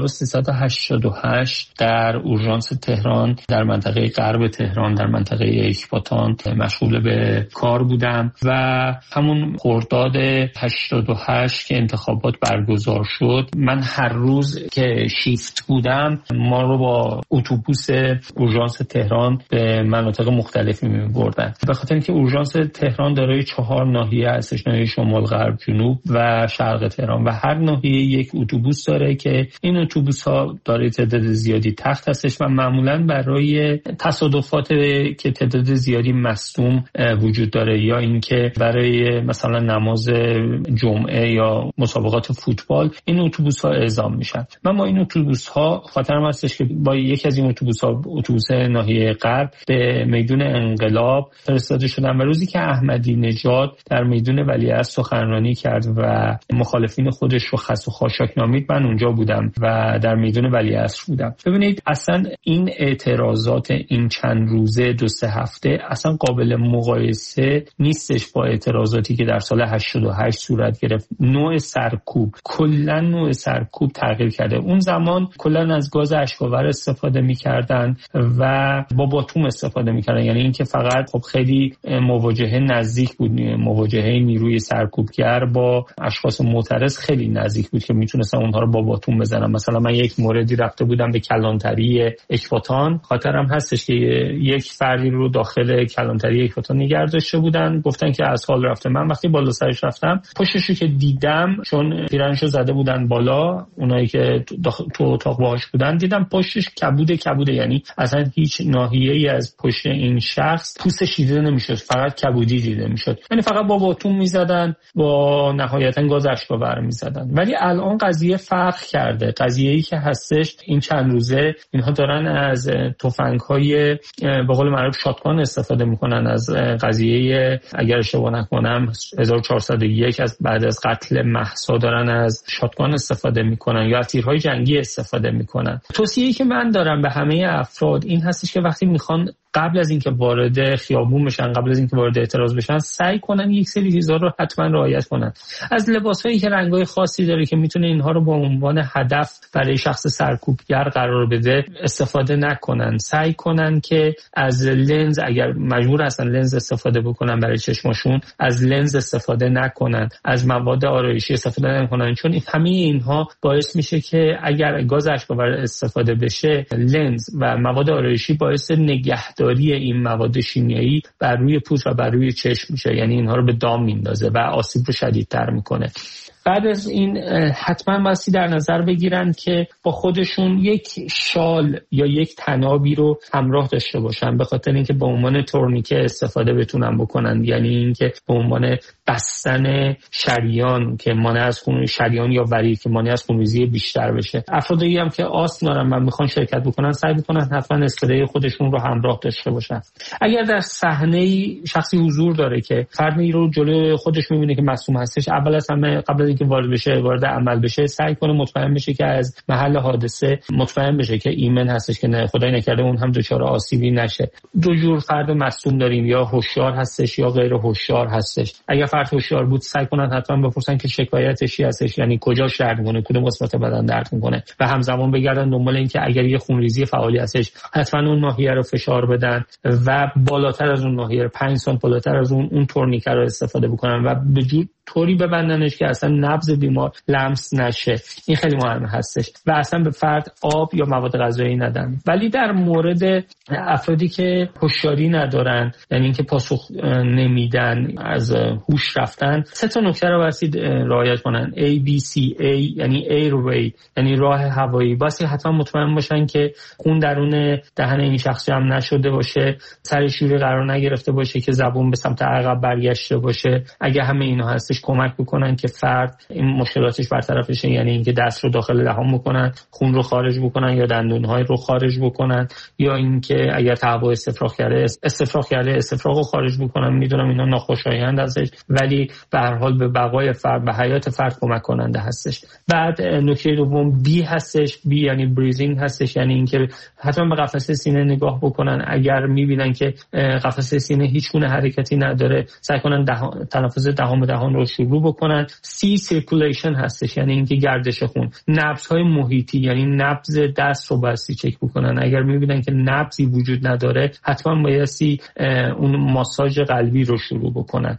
1388 در اورژانس تهران در منطقه غرب تهران در منطقه اکباتان مشغول به کار بودم و همون خرداد 88 که انتخابات برگزار شد، من هر روز که شیفت بودم ما رو با اتوبوس اورژانس تهران به مناطق مختلفی می‌بردن. به خاطر اینکه اورژانس تهران دارای 4 ناحیه هستش، ناحیه شمال، غرب، جنوب و شرق تهران و هر ناحیه یک اتوبوس داره که این اتوبوس ها داره تعداد زیادی تخت هستش و معمولا برای تصادفات که تعداد زیادی مصدوم وجود داره یا اینکه برای مثلا نماز جمعه یا مسابقات فوتبال این اتوبوس ها اعزام میشن. من با این اتوبوس ها خاطرم هستش که با یکی از این اتوبوس ها، اتوبوس ناحیه غرب، به میدون انقلاب فرستاده شدم و روزی که احمدی نژاد در میدون ولیعصر سخنرانی کرد و مخالفین خودش رو خس و خاشاک نامید، من اونجا بودم و در میدون ولیعصر بودم. ببینید اصلا این اعتراضات این چند روزه 2-3 هفته اصلا قابل مقایسه نیستش با اعتراضاتی که در سال 88 صورت گرفت. نوع سرکوب، کلا نوع سرکوب تغییر کرده. اون زمان کلا از گاز اشک‌آور استفاده می‌کردن و با باتوم استفاده می‌کردن، یعنی اینکه فقط خب خیلی مواجهه نزدیک بود، مواجهه نیروی سرکوبگر با اشخاص معترض خیلی نزدیک بود که میتونستن اونها رو با باتوم بزنم. مثلا من یک موردی رفته بودم به کلانتری اکباتان، خاطرم هستش که یک فردی رو داخل کلانتری اکباتان نگه داشته بودن، گفتن که از حال رفته. من وقتی بالا سرش رفتم، پشتش رو که دیدم، چون پیرنشو زده بودن بالا، اونایی که تو اتاق باهاش بودن، دیدم پشتش کبوده، یعنی اصلا هیچ ناحیه‌ای از پشت این شخص پوستش دیده نمیشد، فقط کبودی دیده میشد، یعنی فقط با باتوم میزدن، با نهایتا گاز اشک‌آور میزدن. ولی الان قضیه فرق کرده. قضیه‌ای که هستش این چند روزه اینها دارن از تفنگ‌های به قول معروف شاتگان استفاده میکنن. از قضیه اگر اشتباه نکنم 1401 از بعد از قتل مهسا دارن از شاتگان استفاده میکنن یا تیرهای جنگی استفاده میکنن. توصیه‌ای که من دارم به همه افراد این هستش که وقتی میخوان قبل از اینکه وارد خیابون بشن، قبل از اینکه وارد اعتراض بشن، سعی کنن یک سری چیزا رو حتما رعایت کنن. از لباسایی که رنگ‌های خاصی داره که میتونه اینها رو به عنوان هدف برای شخص سرکوبگر قرار بده استفاده نکنن. سعی کنن که از لنز، اگر مجبور هستن لنز استفاده بکنن برای چشماشون، از لنز استفاده نکنن، از مواد آرایشی استفاده نکنن، چون همه اینها باعث میشه که اگر گاز اشک‌آور استفاده بشه، لنز و مواد آرایشی باعث نگهداری این مواد شیمیایی بر روی پوست و بر روی چشم میشه، یعنی اینها رو به دام میندازه و آسیب رو شدیدتر میکنه. بعد از این حتما بسی در نظر بگیرن که با خودشون یک شال یا یک تنابی رو همراه داشته باشن، به خاطر اینکه به عنوان تورنیکه استفاده بتونن بکنن، یعنی اینکه به عنوان بستن شریان که مانع از خون، شریان یا ورید که مانع از خونریزی بیشتر بشه. افرادی هم که آسم دارن و میخوان شرکت بکنن سعی میکنن حتما اسپری خودشون رو همراه داشته باشن. اگر در صحنه شخصی حضور داره که فردی رو جلوی خودش میبینه که مصدوم هستش، اول از همه قبل از اینکه وارد عمل بشه سعی کنه مطمئن بشه که از محل حادثه مطمئن بشه که ایمن هستش که نه خدای نکرده اون هم دچار آسیبی نشه. دو جور فرد مصدوم داریم، یا هوشیار هستش یا غیر هوشیار هستش. اگر فرد هوشیار بود سعی کنن حتما بپرسن که شکایتش چی هستش، یعنی کجاش درد میکنه، کدوم قسمت بدن درد میکنه و همزمان بگردن دنبال این که اگر یه خونریزی فعالی هستش حتما اون ناحیه رو فشار بدن و بالاتر از اون ناحیه 5 سانت بالاتر از اون تورنیکه رو استفاده بکنن و به جور طوری ببندنش که اصلا نبض بیمار لمس نشه. این خیلی مهم هستش و اصلا به فرد آب یا مواد غذایی ندن. ولی در مورد افرادی که هوشیاری ندارن، یعنی اینکه پاسخ نمیدن، از هوش رفتن، 3 نکته رو باید رعایت کنن. A یعنی airway، یعنی راه هوایی. واسه حتما مطمئن باشن که خون درون دهن این شخص جمع نشده باشه، سر شوره قرار نگرفته باشه که زبون به سمت عقب برگشته باشه. اگه همه اینا هستش کمک بکنن که فرد این مشکلاتش برطرف بشه، یعنی اینکه دست رو داخل دهان بکنن، خون رو خارج بکنن یا دندون‌های رو خارج بکنن، یا اینکه اگر تهوع استفراغ کرده استفراغ رو خارج بکنن. میدونم اینا ناخوشایند هستش ولی به هر حال به بقای فرد، به حیات فرد کمک کننده هستش. بعد نکته دوم B هستش. B یعنی بریزینگ هستش، یعنی اینکه حتما به قفسه سینه نگاه بکنن. اگر میبینن که قفسه سینه هیچ گونه حرکتی نداره سعی کنن تنفس دهان به دهان رو شروع بکنن. C سیرکولیشن هستش، یعنی اینکه گردش خون. نبض‌های محیطی یعنی نبض دست رو بایستی چک بکنن. اگر میبینن که نبضی وجود نداره حتما بایستی اون ماساژ قلبی رو شروع بکنن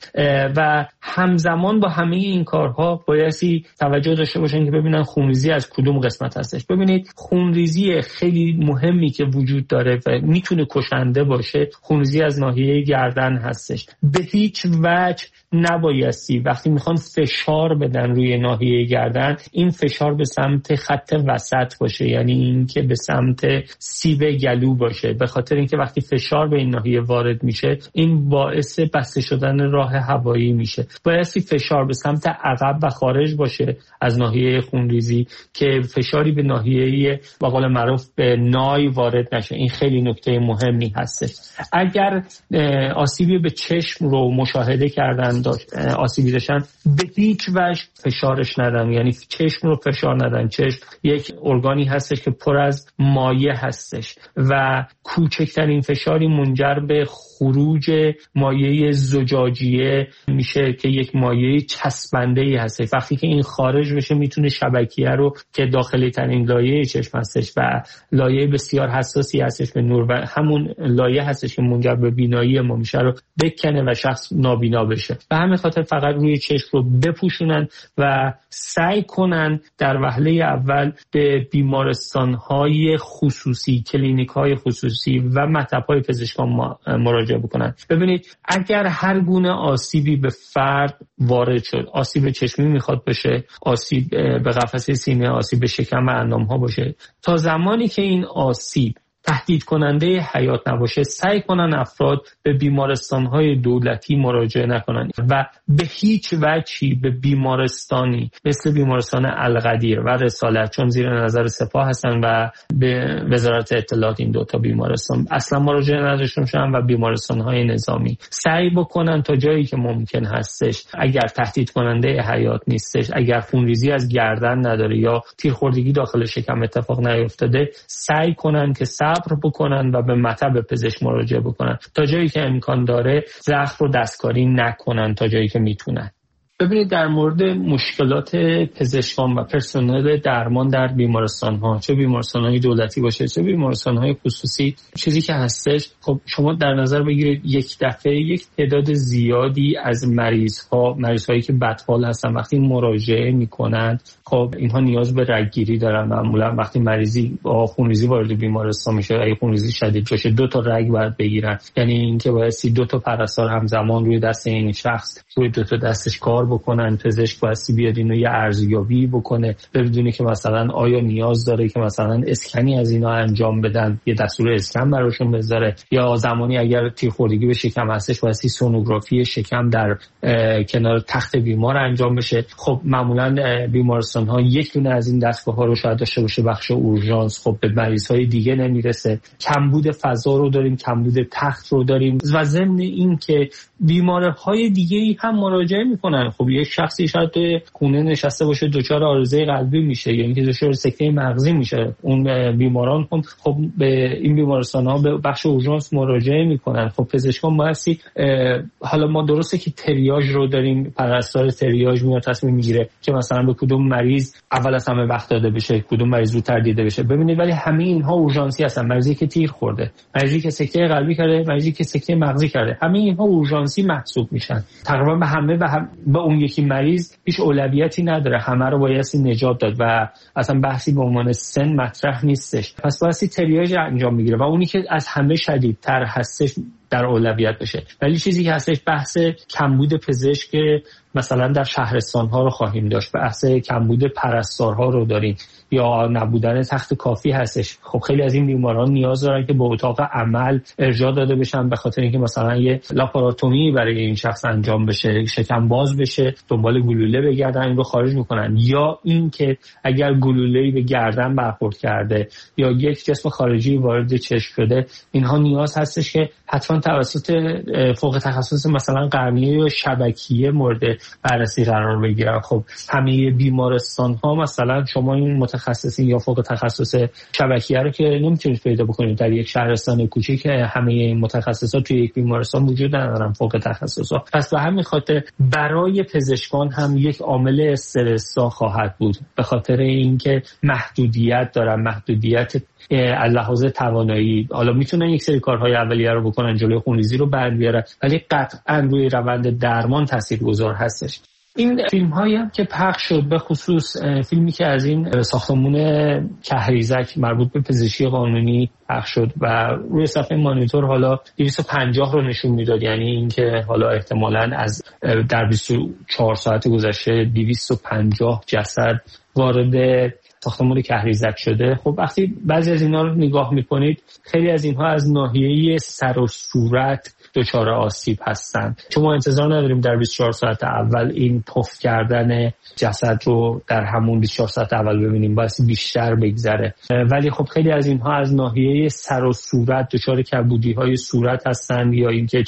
و همزمان با همه این کارها بایستی توجه داشته باشن که ببینن خونریزی از کدوم قسمت هستش. ببینید خونریزی خیلی مهمی که وجود داره و میتونه کشنده باشه خونریزی از ناحیه گردن هستش. به هیچ وجه نبایستی وقتی میخوان فشار بدن روی ناحیه گردن این فشار به سمت خط وسط باشه، یعنی این که به سمت سیب گلو باشه، به خاطر اینکه وقتی فشار به این ناحیه وارد میشه این باعث بسته شدن راه هوایی میشه. بایستی فشار به سمت عقب و خارج باشه از ناحیه خونریزی که فشاری به ناحیه به قول معروف به نای وارد نشه. این خیلی نکته مهمی هستش. اگر آسیبی به چشم رو مشاهده کردن آسیبی داشتن به هیچ وجه فشارش ندن، یعنی چشم رو فشار ندن. چشم یک ارگانی هستش که پر از مایع هستش و کوچکترین فشاری منجر به خروج مایع زجاجیه میشه که یک مایع چسبنده‌ای هستش. وقتی که این خارج بشه میتونه شبکیه رو که داخلی ترین لایه چشم هستش و لایه بسیار حساسی هستش به نور و همون لایه هستش که منجر به بینایی ما میشه رو بکنه و شخص نابینا بشه. به همین خاطر فقط روی چشم رو بپوشونن و سعی کنن در وهله اول به بیمارستان‌های خصوصی، کلینیک‌های خصوصی و مطب‌های پزشکان مراجعه بکنن. ببینید اگر هر گونه آسیبی به فرد وارد شد، آسیب چشمی میخواد بشه، آسیب به قفسه سینه، آسیب به شکم و اندام‌ها باشه، تا زمانی که این آسیب تهدید کننده حیات نباشه سعی کنن افراد به بیمارستان‌های دولتی مراجعه نکنن و به هیچ وجهی به بیمارستانی مثل بیمارستان القدیر و رسالت، چون زیر نظر سپاه هستن و به وزارت اطلاعات، این دوتا بیمارستان اصلا مراجعه نداشته باشن و بیمارستان‌های نظامی سعی بکنن تا جایی که ممکن هستش اگر تهدید کننده حیات نیستش، اگر خونریزی از گردن نداره یا تیرخوردگی داخل شکم اتفاق نیفتاده، سعی کنن که صبر بکنن و به مطب پزشک مراجعه بکنن تا جایی که امکان داره زخم رو دستکاری نکنن تا جایی که میتونن. ببینید در مورد مشکلات پزشکان و پرسنل درمان در بیمارستان‌ها، چه بیمارستان‌های دولتی باشه چه بیمارستان‌های خصوصی، چیزی که هستش خب شما در نظر بگیرید یک دفعه یک تعداد زیادی از مریض‌هایی که بدحال هستن وقتی مراجعه میکنن، خب اینها نیاز به رگگیری دارن. معمولا وقتی مریضی با خونریزی وارد بیمارستان میشه، اگه خونریزی شدید باشه 2 تا رگ باید بگیرن، یعنی اینکه باید 2 تا پرستار همزمان روی دست این شخص روی 2 تا دستش کار بکنن. پزشک باید بیاد اینو یه ارزیابی بکنه ببینه که مثلا آیا نیاز داره که مثلا اسکنی از اینا انجام بدن، یه دستور اسکن براشون بذاره، یا زمانی اگر تیرخوردگی به شکم هستش باید سونوگرافی شکم در کنار تخت بیمار انجام بشه. خب معمولا بیمارستان ها یک دونه از این دستگاه ها رو شاید داشته باشه، بخش اورژانس خب به مریض های دیگه نمیرسه. کمبود فضا رو داریم، کمبود تخت رو داریم و ضمن این که بیمارهای دیگه هم مراجعه میکنن. خب خب یک شخصی شاید خونه نشسته باشه دچار عارضه قلبی میشه یا اینکه دچار سکته مغزی میشه، اون بیماران خب به این بیمارستان‌ها به بخش اورژانس مراجعه میکنن. خب پزشکان بایستی حالا ما درسته که تریاج رو داریم، پرستار تریاج میاد تصمیم میگیره که مثلا به کدوم مریض اول از همه وقت داده بشه، کدوم مریض زودتر دیده بشه. ببینید ولی همه اینها اورژانسی هستن. مریضی که تیر خورده، مریضی که سکته قلبی کرده، مریضی که سکته مغزی کرده، همه اینها اورژانسی محسوب میشن. تقریبا به همه به اون یکی مریض هیچ اولویتی نداره، همه رو بایستی نجات داد و اصلا بحثی به عنوان سن مطرح نیستش. پس بایستی تریاج انجام میگیره و اونی که از همه شدیدتر هستش در اولویت بشه. ولی چیزی که هستش بحث کمبود پزشک مثلا در شهرستان‌ها رو خواهیم داشت، بحث کمبود پرستارها رو داریم یا نبودن تخت کافی هستش. خب خیلی از این بیماران نیاز دارن که به اتاق عمل ارجاع داده بشن به خاطر اینکه مثلا یه لاپاراتومی برای این شخص انجام بشه، شکم باز بشه، دنبال گلوله بگردن این رو خارج میکنن، یا اینکه اگر گلوله‌ای به گردن برخورد کرده یا یک جسم خارجی وارد چشم شده، اینها نیاز هستش که حتما توسط فوق تخصص مثلا قرنیه یا شبکیه مورد بررسی قرار بگیرن. خب همه بیمارستان ها مثلا شما این متخصصین یا فوق تخصص شبکیه رو که نمیتونید پیدا بکنید در یک شهرستان کوچیک. همه این متخصصات توی یک بیمارستان وجود ندارن، فوق تخصصا. پس به همین خاطر برای پزشکان هم یک عامل استرس خواهد بود، به خاطر اینکه محدودیت دارن، محدودیت از لحاظ توانایی. حالا میتونن یک سری کارهای اولیه رو بکنن، جلوی خونریزی رو برگیرن، ولی قطعا روی روند درمان تاثیرگذار هستش. این فیلم هایی هم که پخش شد، به خصوص فیلمی که از این ساختمون کهریزک مربوط به پزشکی قانونی پخش شد و روی صفحه مانیتور حالا 250 رو نشون میداد، یعنی اینکه حالا احتمالاً از در 24 ساعت گذشته 250 جسد وارد ساختمون کهریزک شده. خب وقتی بعضی از اینا رو نگاه میکنید، خیلی از اینها از ناحیه سر و صورت دچار آسیب هستن، چون ما انتظار نداریم در 24 ساعت اول این پف کردن جسد رو در همون 24 ساعت اول ببینیم، باید بیشتر بگذره. ولی خب خیلی از اینها از ناحیه سر و صورت دچار کبودی های صورت هستن، یا اینکه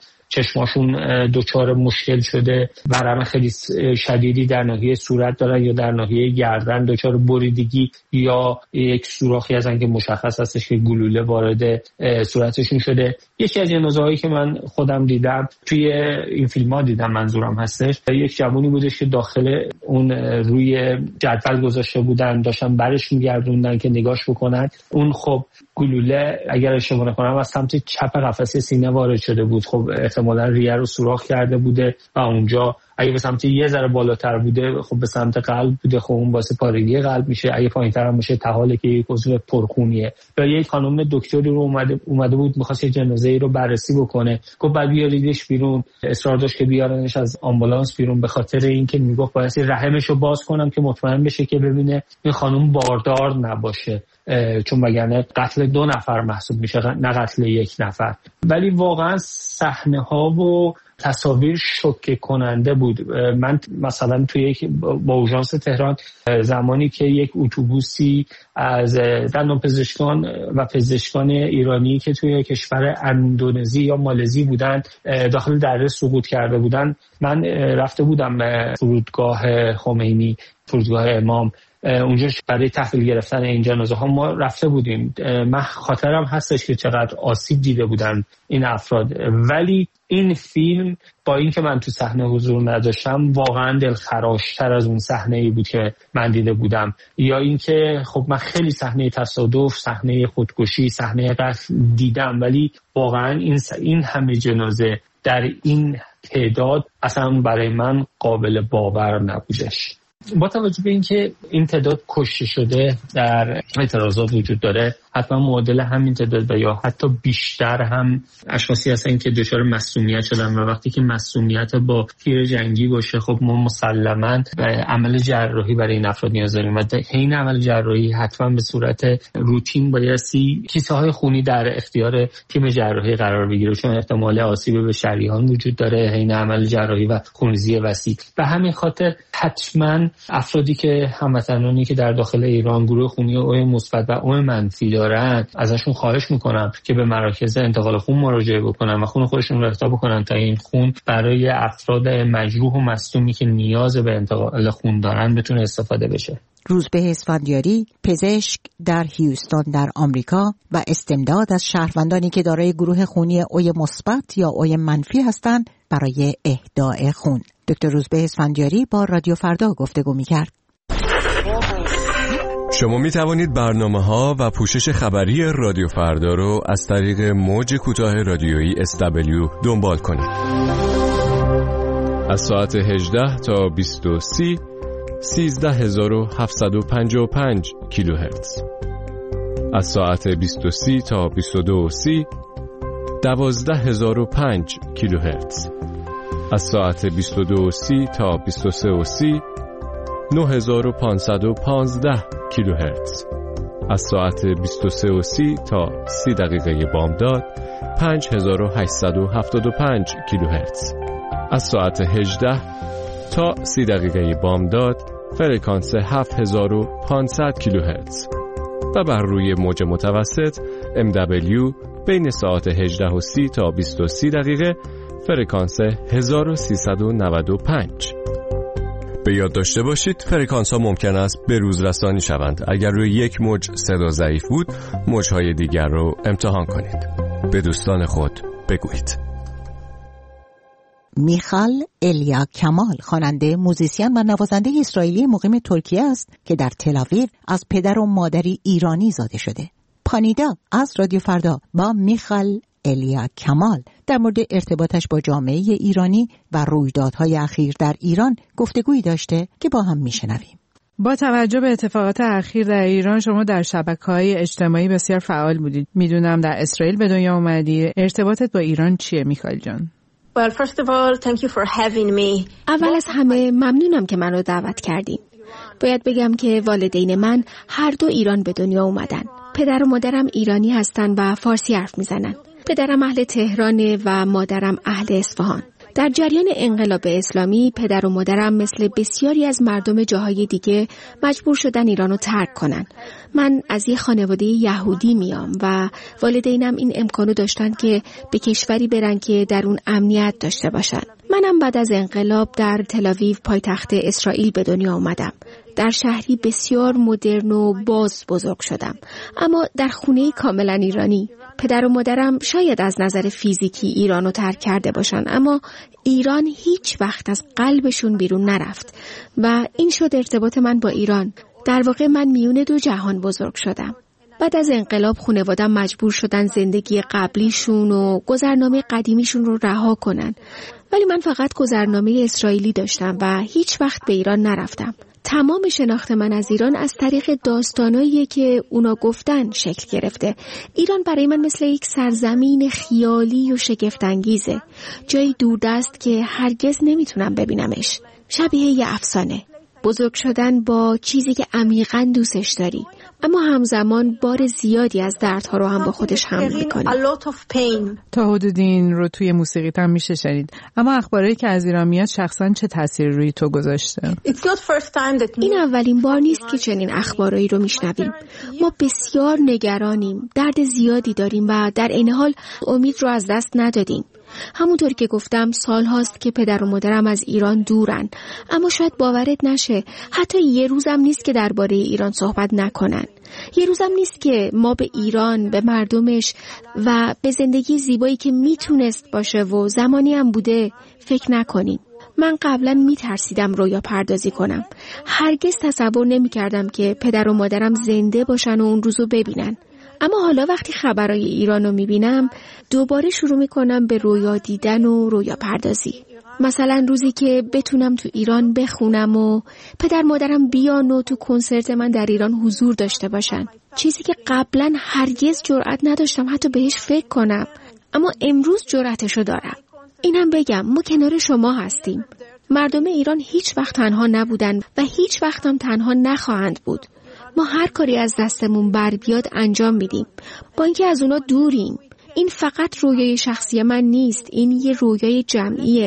چشماشون دچار مشکل شده، ورم خیلی شدیدی در ناحیه صورت دارن یا در ناحیه گردن دچار بریدگی یا یک سوراخی هستن که مشخص هستش که گلوله وارد صورتشون شده. یکی از جنازه‌هایی که من خودم دیدم توی این فیلم‌ها دیدم، منظورم هستش، یک جوونی بودش که داخل اون روی جدول گذاشته بودن، داشتن برش می‌گردوندن که نگاش بکنن. اون خب گلوله اگر اشتباه نکنم از سمت چپ قفسه سینه وارد شده بود. خب احتمالاً ریه رو سوراخ کرده بوده و اونجا اگه به سمت یه ذره بالاتر بوده خب به سمت قلب بوده، خب اون واسه پارگی قلب میشه. اگه پایین‌تر هم باشه تحاله که یک عضو پرخونیه. یا یک خانم دکتری رو اومده بود می‌خواست جنازه‌ای رو بررسی بکنه، گفت بعد بیاریدش بیرون، اصرار داشت که بیارنش از آمبولانس بیرون به خاطر اینکه میگفت باید رحمش رو باز کنم که مطمئن بشه که ببینه این خانم باردار نباشه، چون وگرنه قتل 2 نفر محسوب میشه نه قتل 1 نفر. ولی واقعا صحنه‌ها و تصاویر شوکه کننده بود. من مثلا توی یک با اورژانس تهران زمانی که یک اتوبوسی از دندانپزشکان و پزشکان ایرانی که توی کشور اندونزی یا مالزی بودن داخل دره سقوط کرده بودن، من رفته بودم به فرودگاه خمینی، فرودگاه امام، اونجا برای تحویل گرفتن این جنازه ها ما رفته بودیم. من خاطرم هستش که چقدر آسیب دیده بودن این افراد، ولی این فیلم با اینکه من تو صحنه حضور نداشتم واقعا دلخراشتر از اون صحنه‌ای بود که من دیده بودم. یا اینکه خب من خیلی صحنه تصادف، صحنه خودکشی، صحنه قتل دیدم، ولی واقعا این همه جنازه در این تعداد اصلا برای من قابل باور نبودش. با توجه به اینکه این تعداد کشته شده در اعتراضات وجود داره، حتما معادل همین تعداد و یا حتی بیشتر هم اشخاصی هستن که دچار مسمومیت شدن و وقتی که مسمومیت با تیر جنگی باشه خب ما مسلماً عمل جراحی برای این افراد نیاز داریم و این عمل جراحی حتما به صورت روتین بایستی کیسه های خونی در اختیار تیم جراحی قرار بگیره، چون احتمال آسیب به شریان وجود داره حین عمل جراحی و خونریزی وسیع. به همین خاطر حتما افرادی که هموطنانی که در داخل ایران گروه خونی او مثبت و او منفی دارن ازشون خواهش میکنم که به مراکز انتقال خون مراجعه بکنن و خون خودشون رو اهدا بکنن تا این خون برای افراد مجروح و مصدومی که نیاز به انتقال خون دارن بتونه استفاده بشه. روزبه اسفندیاری، پزشک در هیوستون در آمریکا و استمداد از شهروندانی که دارای گروه خونی O مثبت یا O منفی هستند برای اهدای خون. دکتر روزبه اسفندیاری با رادیو فردا گفتگو می‌کرد. شما می توانید برنامه‌ها و پوشش خبری رادیو فردا رو از طریق موج کوتاه رادیویی SW دنبال کنید. از ساعت 18 تا 20:30 13755 کیلوهرتز. از ساعت 20:30 تا 22:30 12005 کیلوهرتز. از ساعت 22:30 تا 23:30 9515 کیلوهرتز. از ساعت 23:30 تا 30 دقیقه بامداد 5875 کیلوهرتز. از ساعت 18 تا 30 دقیقه بامداد فرکانس 7500 کیلوهرتز و بر روی موج متوسط MW بین ساعت 18:30 تا 20:30 دقیقه فرکانس 1395. به یاد داشته باشید فرکانس ها ممکن است به روز رسانی شوند. اگر روی یک موج صدا ضعیف بود، موج‌های دیگر رو امتحان کنید. به دوستان خود بگویید. میخال الیا کمال خواننده، موزیسین و نوازنده اسرائیلی مقیم ترکیه است که در تل‌آویو از پدر و مادری ایرانی زاده شده. پانیدا از رادیو فردا با میخال الیا کمال در مورد ارتباطش با جامعه ایرانی و رویدادهای اخیر در ایران گفتگویی داشته که با هم میشنویم. با توجه به اتفاقات اخیر در ایران شما در شبکه‌های اجتماعی بسیار فعال بودید. میدونم در اسرائیل به دنیا اومدی. ارتباطت با ایران چیه میخال جان؟ Well, first of all, thank you for having me. اول از همه ممنونم که منو دعوت کردین. باید بگم که والدین من هر دو ایران به دنیا اومدن. پدر و مادرم ایرانی هستن و فارسی حرف میزنن. پدرم اهل تهرانه و مادرم اهل اصفهان. در جریان انقلاب اسلامی پدر و مادرم مثل بسیاری از مردم جاهای دیگه مجبور شدن ایرانو ترک کنن. من از یه خانواده یهودی میام و والدینم این امکانو داشتن که به کشوری برن که در اون امنیت داشته باشن. منم بعد از انقلاب در تل‌آویو پایتخت اسرائیل به دنیا آمدم. در شهری بسیار مدرن و باز بزرگ شدم، اما در خونه‌ای کاملا ایرانی. پدر و مادرم شاید از نظر فیزیکی ایرانو ترک کرده باشن، اما ایران هیچ وقت از قلبشون بیرون نرفت و این شد ارتباط من با ایران. در واقع من میون دو جهان بزرگ شدم. بعد از انقلاب خانواده‌ام مجبور شدن زندگی قبلیشون و گذرنامه قدیمیشون رو رها کنن، ولی من فقط گذرنامه اسرائیلی داشتم و هیچ وقت به ایران نرفتم. تمام شناخت من از ایران از طریق داستانایی که اونا گفتن شکل گرفته. ایران برای من مثل یک سرزمین خیالی و شگفت‌انگیزه، جایی دوردست که هرگز نمیتونم ببینمش. شبیه یه افسانه. بزرگ شدن با چیزی که عمیقاً دوستش داری، اما همزمان بار زیادی از دردها رو هم با خودش حمل میکنه. تا حدودی این رو توی موسیقیت هم میشه شنید. اما اخباری که از ایران میاد شخصاً چه تأثیری روی تو گذاشته؟ این اولین بار نیست که چنین اخبارایی رو میشنویم. ما بسیار نگرانیم، درد زیادی داریم و در این حال امید رو از دست ندادیم. همونطور که گفتم سال هاست که پدر و مادرم از ایران دورن، اما شاید باورت نشه حتی یه روزم نیست که درباره ایران صحبت نکنن. یه روزم نیست که ما به ایران، به مردمش و به زندگی زیبایی که میتونست باشه و زمانی هم بوده فکر نکنیم. من قبلا میترسیدم رویا پردازی کنم. هرگز تصور نمیکردم که پدر و مادرم زنده باشن و اون روزو ببینن. اما حالا وقتی خبرای ایران رو میبینم دوباره شروع میکنم به رویا دیدن و رویا پردازی. مثلا روزی که بتونم تو ایران بخونم و پدر مادرم بیان و تو کنسرت من در ایران حضور داشته باشن. چیزی که قبلا هرگز جرئت نداشتم حتی بهش فکر کنم، اما امروز جرأتشو دارم. اینم بگم ما کنار شما هستیم. مردم ایران هیچ وقت تنها نبودن و هیچ وقت هم تنها نخواهند بود. ما هر کاری از دستمون بر بیاد انجام میدیم، با اینکه از اونا دوریم. این فقط رویای شخصی من نیست، این یه رویای جمعیه.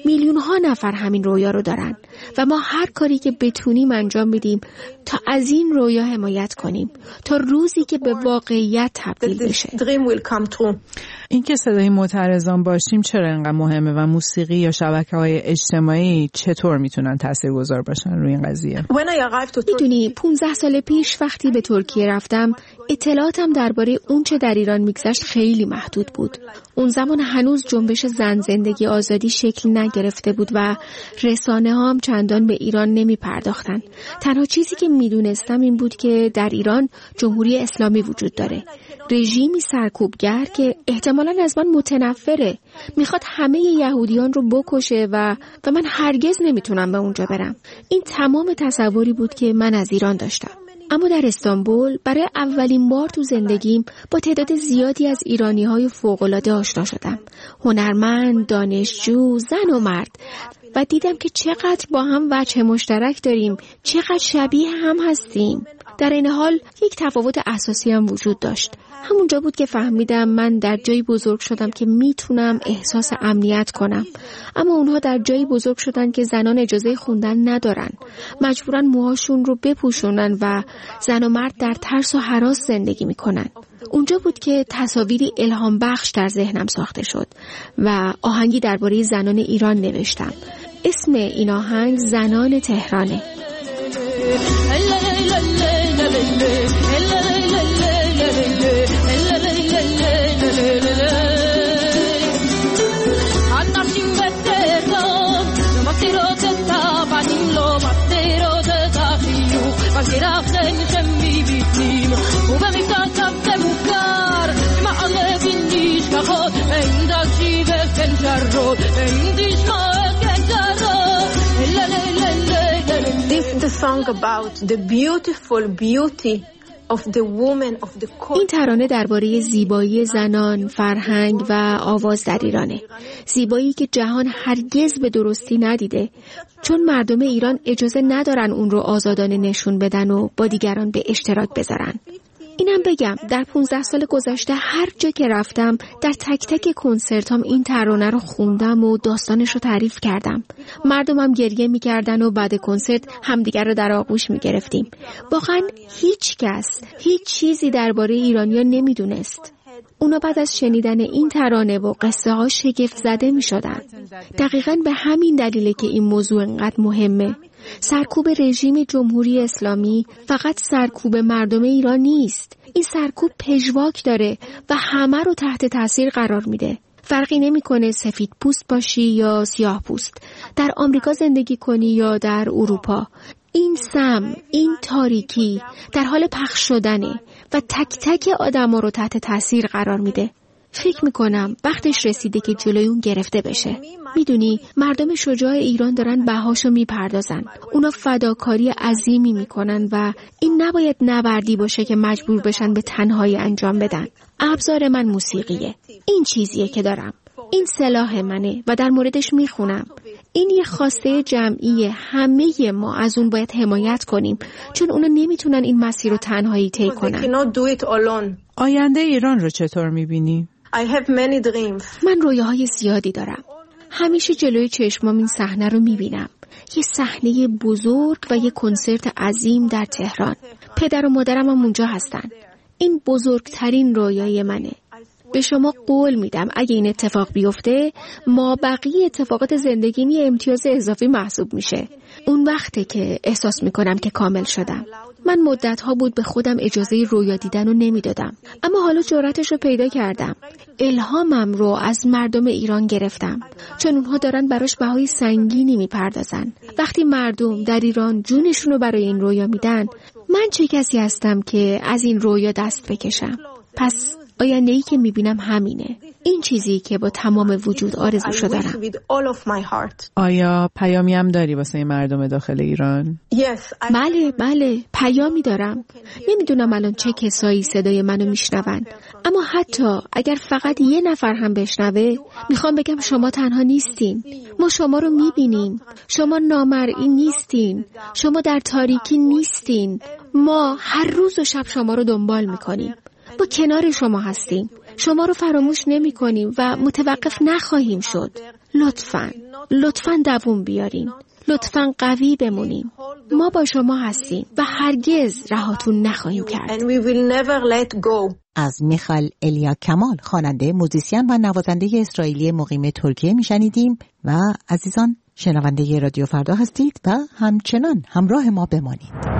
میلیون ها نفر همین رویا رو دارن و ما هر کاری که بتونیم انجام بدیم تا از این رویا حمایت کنیم تا روزی که به واقعیت تبدیل بشه. این که صدای معترضان باشیم چرا اینقدر مهمه و موسیقی یا شبکه‌های اجتماعی چطور میتونن تاثیرگذار باشن روی این قضیه؟ میدونی 15 سال پیش وقتی به ترکیه رفتم اطلاعاتم درباره اون چه در ایران میگذشت خیلی محدود بود. اون زمان هنوز جنبش زن زندگی آزادی شکل نگرفته بود و رسانه ها هم چندان به ایران نمی پرداختن. تنها چیزی که میدونستم این بود که در ایران جمهوری اسلامی وجود داره. رژیمی سرکوبگر که احتمالاً از من متنفره. میخواد همه یهودیان رو بکشه و من هرگز نمیتونم به اونجا برم. این تمام تصوری بود که من از ایران داشتم. اما در استانبول برای اولین بار تو زندگیم با تعداد زیادی از ایرانی‌های فوق‌العاده آشنا شدم. هنرمند، دانشجو، زن و مرد. و دیدم که چقدر با هم وجه مشترک داریم، چقدر شبیه هم هستیم. در این حال یک تفاوت اساسی هم وجود داشت. همونجا بود که فهمیدم من در جایی بزرگ شدم که میتونم احساس امنیت کنم، اما اونها در جایی بزرگ شدن که زنان اجازه خوندن ندارن، مجبورن موهاشون رو بپوشونن و زن و مرد در ترس و هراس زندگی میکنن. اونجا بود که تصاویری الهام بخش در ذهنم ساخته شد و آهنگی درباره زنان ایران نوشتم. اسم این آهنگ زنان تهرانه. این ترانه درباره زیبایی زنان، فرهنگ و آواز در ایرانه. زیبایی که جهان هرگز به درستی ندیده، چون مردم ایران اجازه ندارن اون رو آزادانه نشون بدن و با دیگران به اشتراک بذارن. اینم بگم در 15 سال گذشته هر جا که رفتم در تک تک کنسرتام این ترانه رو خوندم و داستانش رو تعریف کردم. مردمم گریه می‌کردن و بعد کنسرت همدیگر رو در آغوش می‌گرفتیم. واقعا هیچ کس هیچ چیزی درباره ایرانیان نمی‌دونست. اونا بعد از شنیدن این ترانه و قصه ها شگفت زده می‌شدن. دقیقاً به همین دلیله که این موضوع انقدر مهمه. سرکوب رژیم جمهوری اسلامی فقط سرکوب مردم ایران نیست. این سرکوب پژواک داره و همه رو تحت تاثیر قرار میده. فرقی نمیکنه سفید پوست باشی یا سیاه پوست، در آمریکا زندگی کنی یا در اروپا. این سم، این تاریکی در حال پخش شدنه و تک تک آدما رو تحت تاثیر قرار میده. فکر میکنم وقتش رسیده که جلوی اون گرفته بشه. میدونی مردم شجاع ایران دارن بهاشو میپردازن. اونا فداکاری عظیمی میکنن و این نباید نبردی باشه که مجبور بشن به تنهایی انجام بدن. ابزار من موسیقیه. این چیزیه که دارم. این سلاح منه و در موردش میخونم. این یه خواسته جمعیه. همه ما از اون باید حمایت کنیم چون اونا نمیتونن این مسیر رو تنهایی طی کنن. آینده ایران رو چطور میبینی؟ من رویاهای زیادی دارم. همیشه جلوی چشمام این صحنه رو میبینم. یه صحنه بزرگ و یه کنسرت عظیم در تهران. پدر و مادرم هم اونجا هستن. این بزرگترین رویای منه. به شما قول میدم اگه این اتفاق بیفته ما بقیه اتفاقات زندگیم یه امتیاز اضافی محسوب میشه. اون وقته که احساس میکنم که کامل شدم. من مدت‌ها بود به خودم اجازه رویا دیدن رو نمیدادم، اما حالا جرأتش رو پیدا کردم. الهامم رو از مردم ایران گرفتم چون اونها دارن براش بهای سنگینی میپردازن. وقتی مردم در ایران جونشون رو برای این رویا میدن، من چه کسی هستم که از این رویا دست بکشم؟ پس آینده‌ای که میبینم همینه. این چیزی که با تمام وجود آرزوشو دارم. آیا پیامی هم داری واسه مردم داخل ایران؟ بله پیامی دارم. نمیدونم الان چه کسایی صدای منو میشنون، اما حتی اگر فقط یه نفر هم بشنوه، میخوام بگم شما تنها نیستین. ما شما رو میبینیم. شما نامرئی نیستین. شما در تاریکی نیستین. ما هر روز و شب شما رو دنبال میکنیم. با کنار شما هستیم. شما رو فراموش نمی کنیم و متوقف نخواهیم شد. لطفاً دووم بیارین. لطفاً قوی بمونین. ما با شما هستیم و هرگز رهاتون نخواهیم کرد. از میخال الیا کمال، خواننده، موزیسین و نوازنده اسرائیلی مقیم ترکیه میشنیدیم. و عزیزان، شنونده رادیو فردا هستید و همچنان همراه ما بمانید.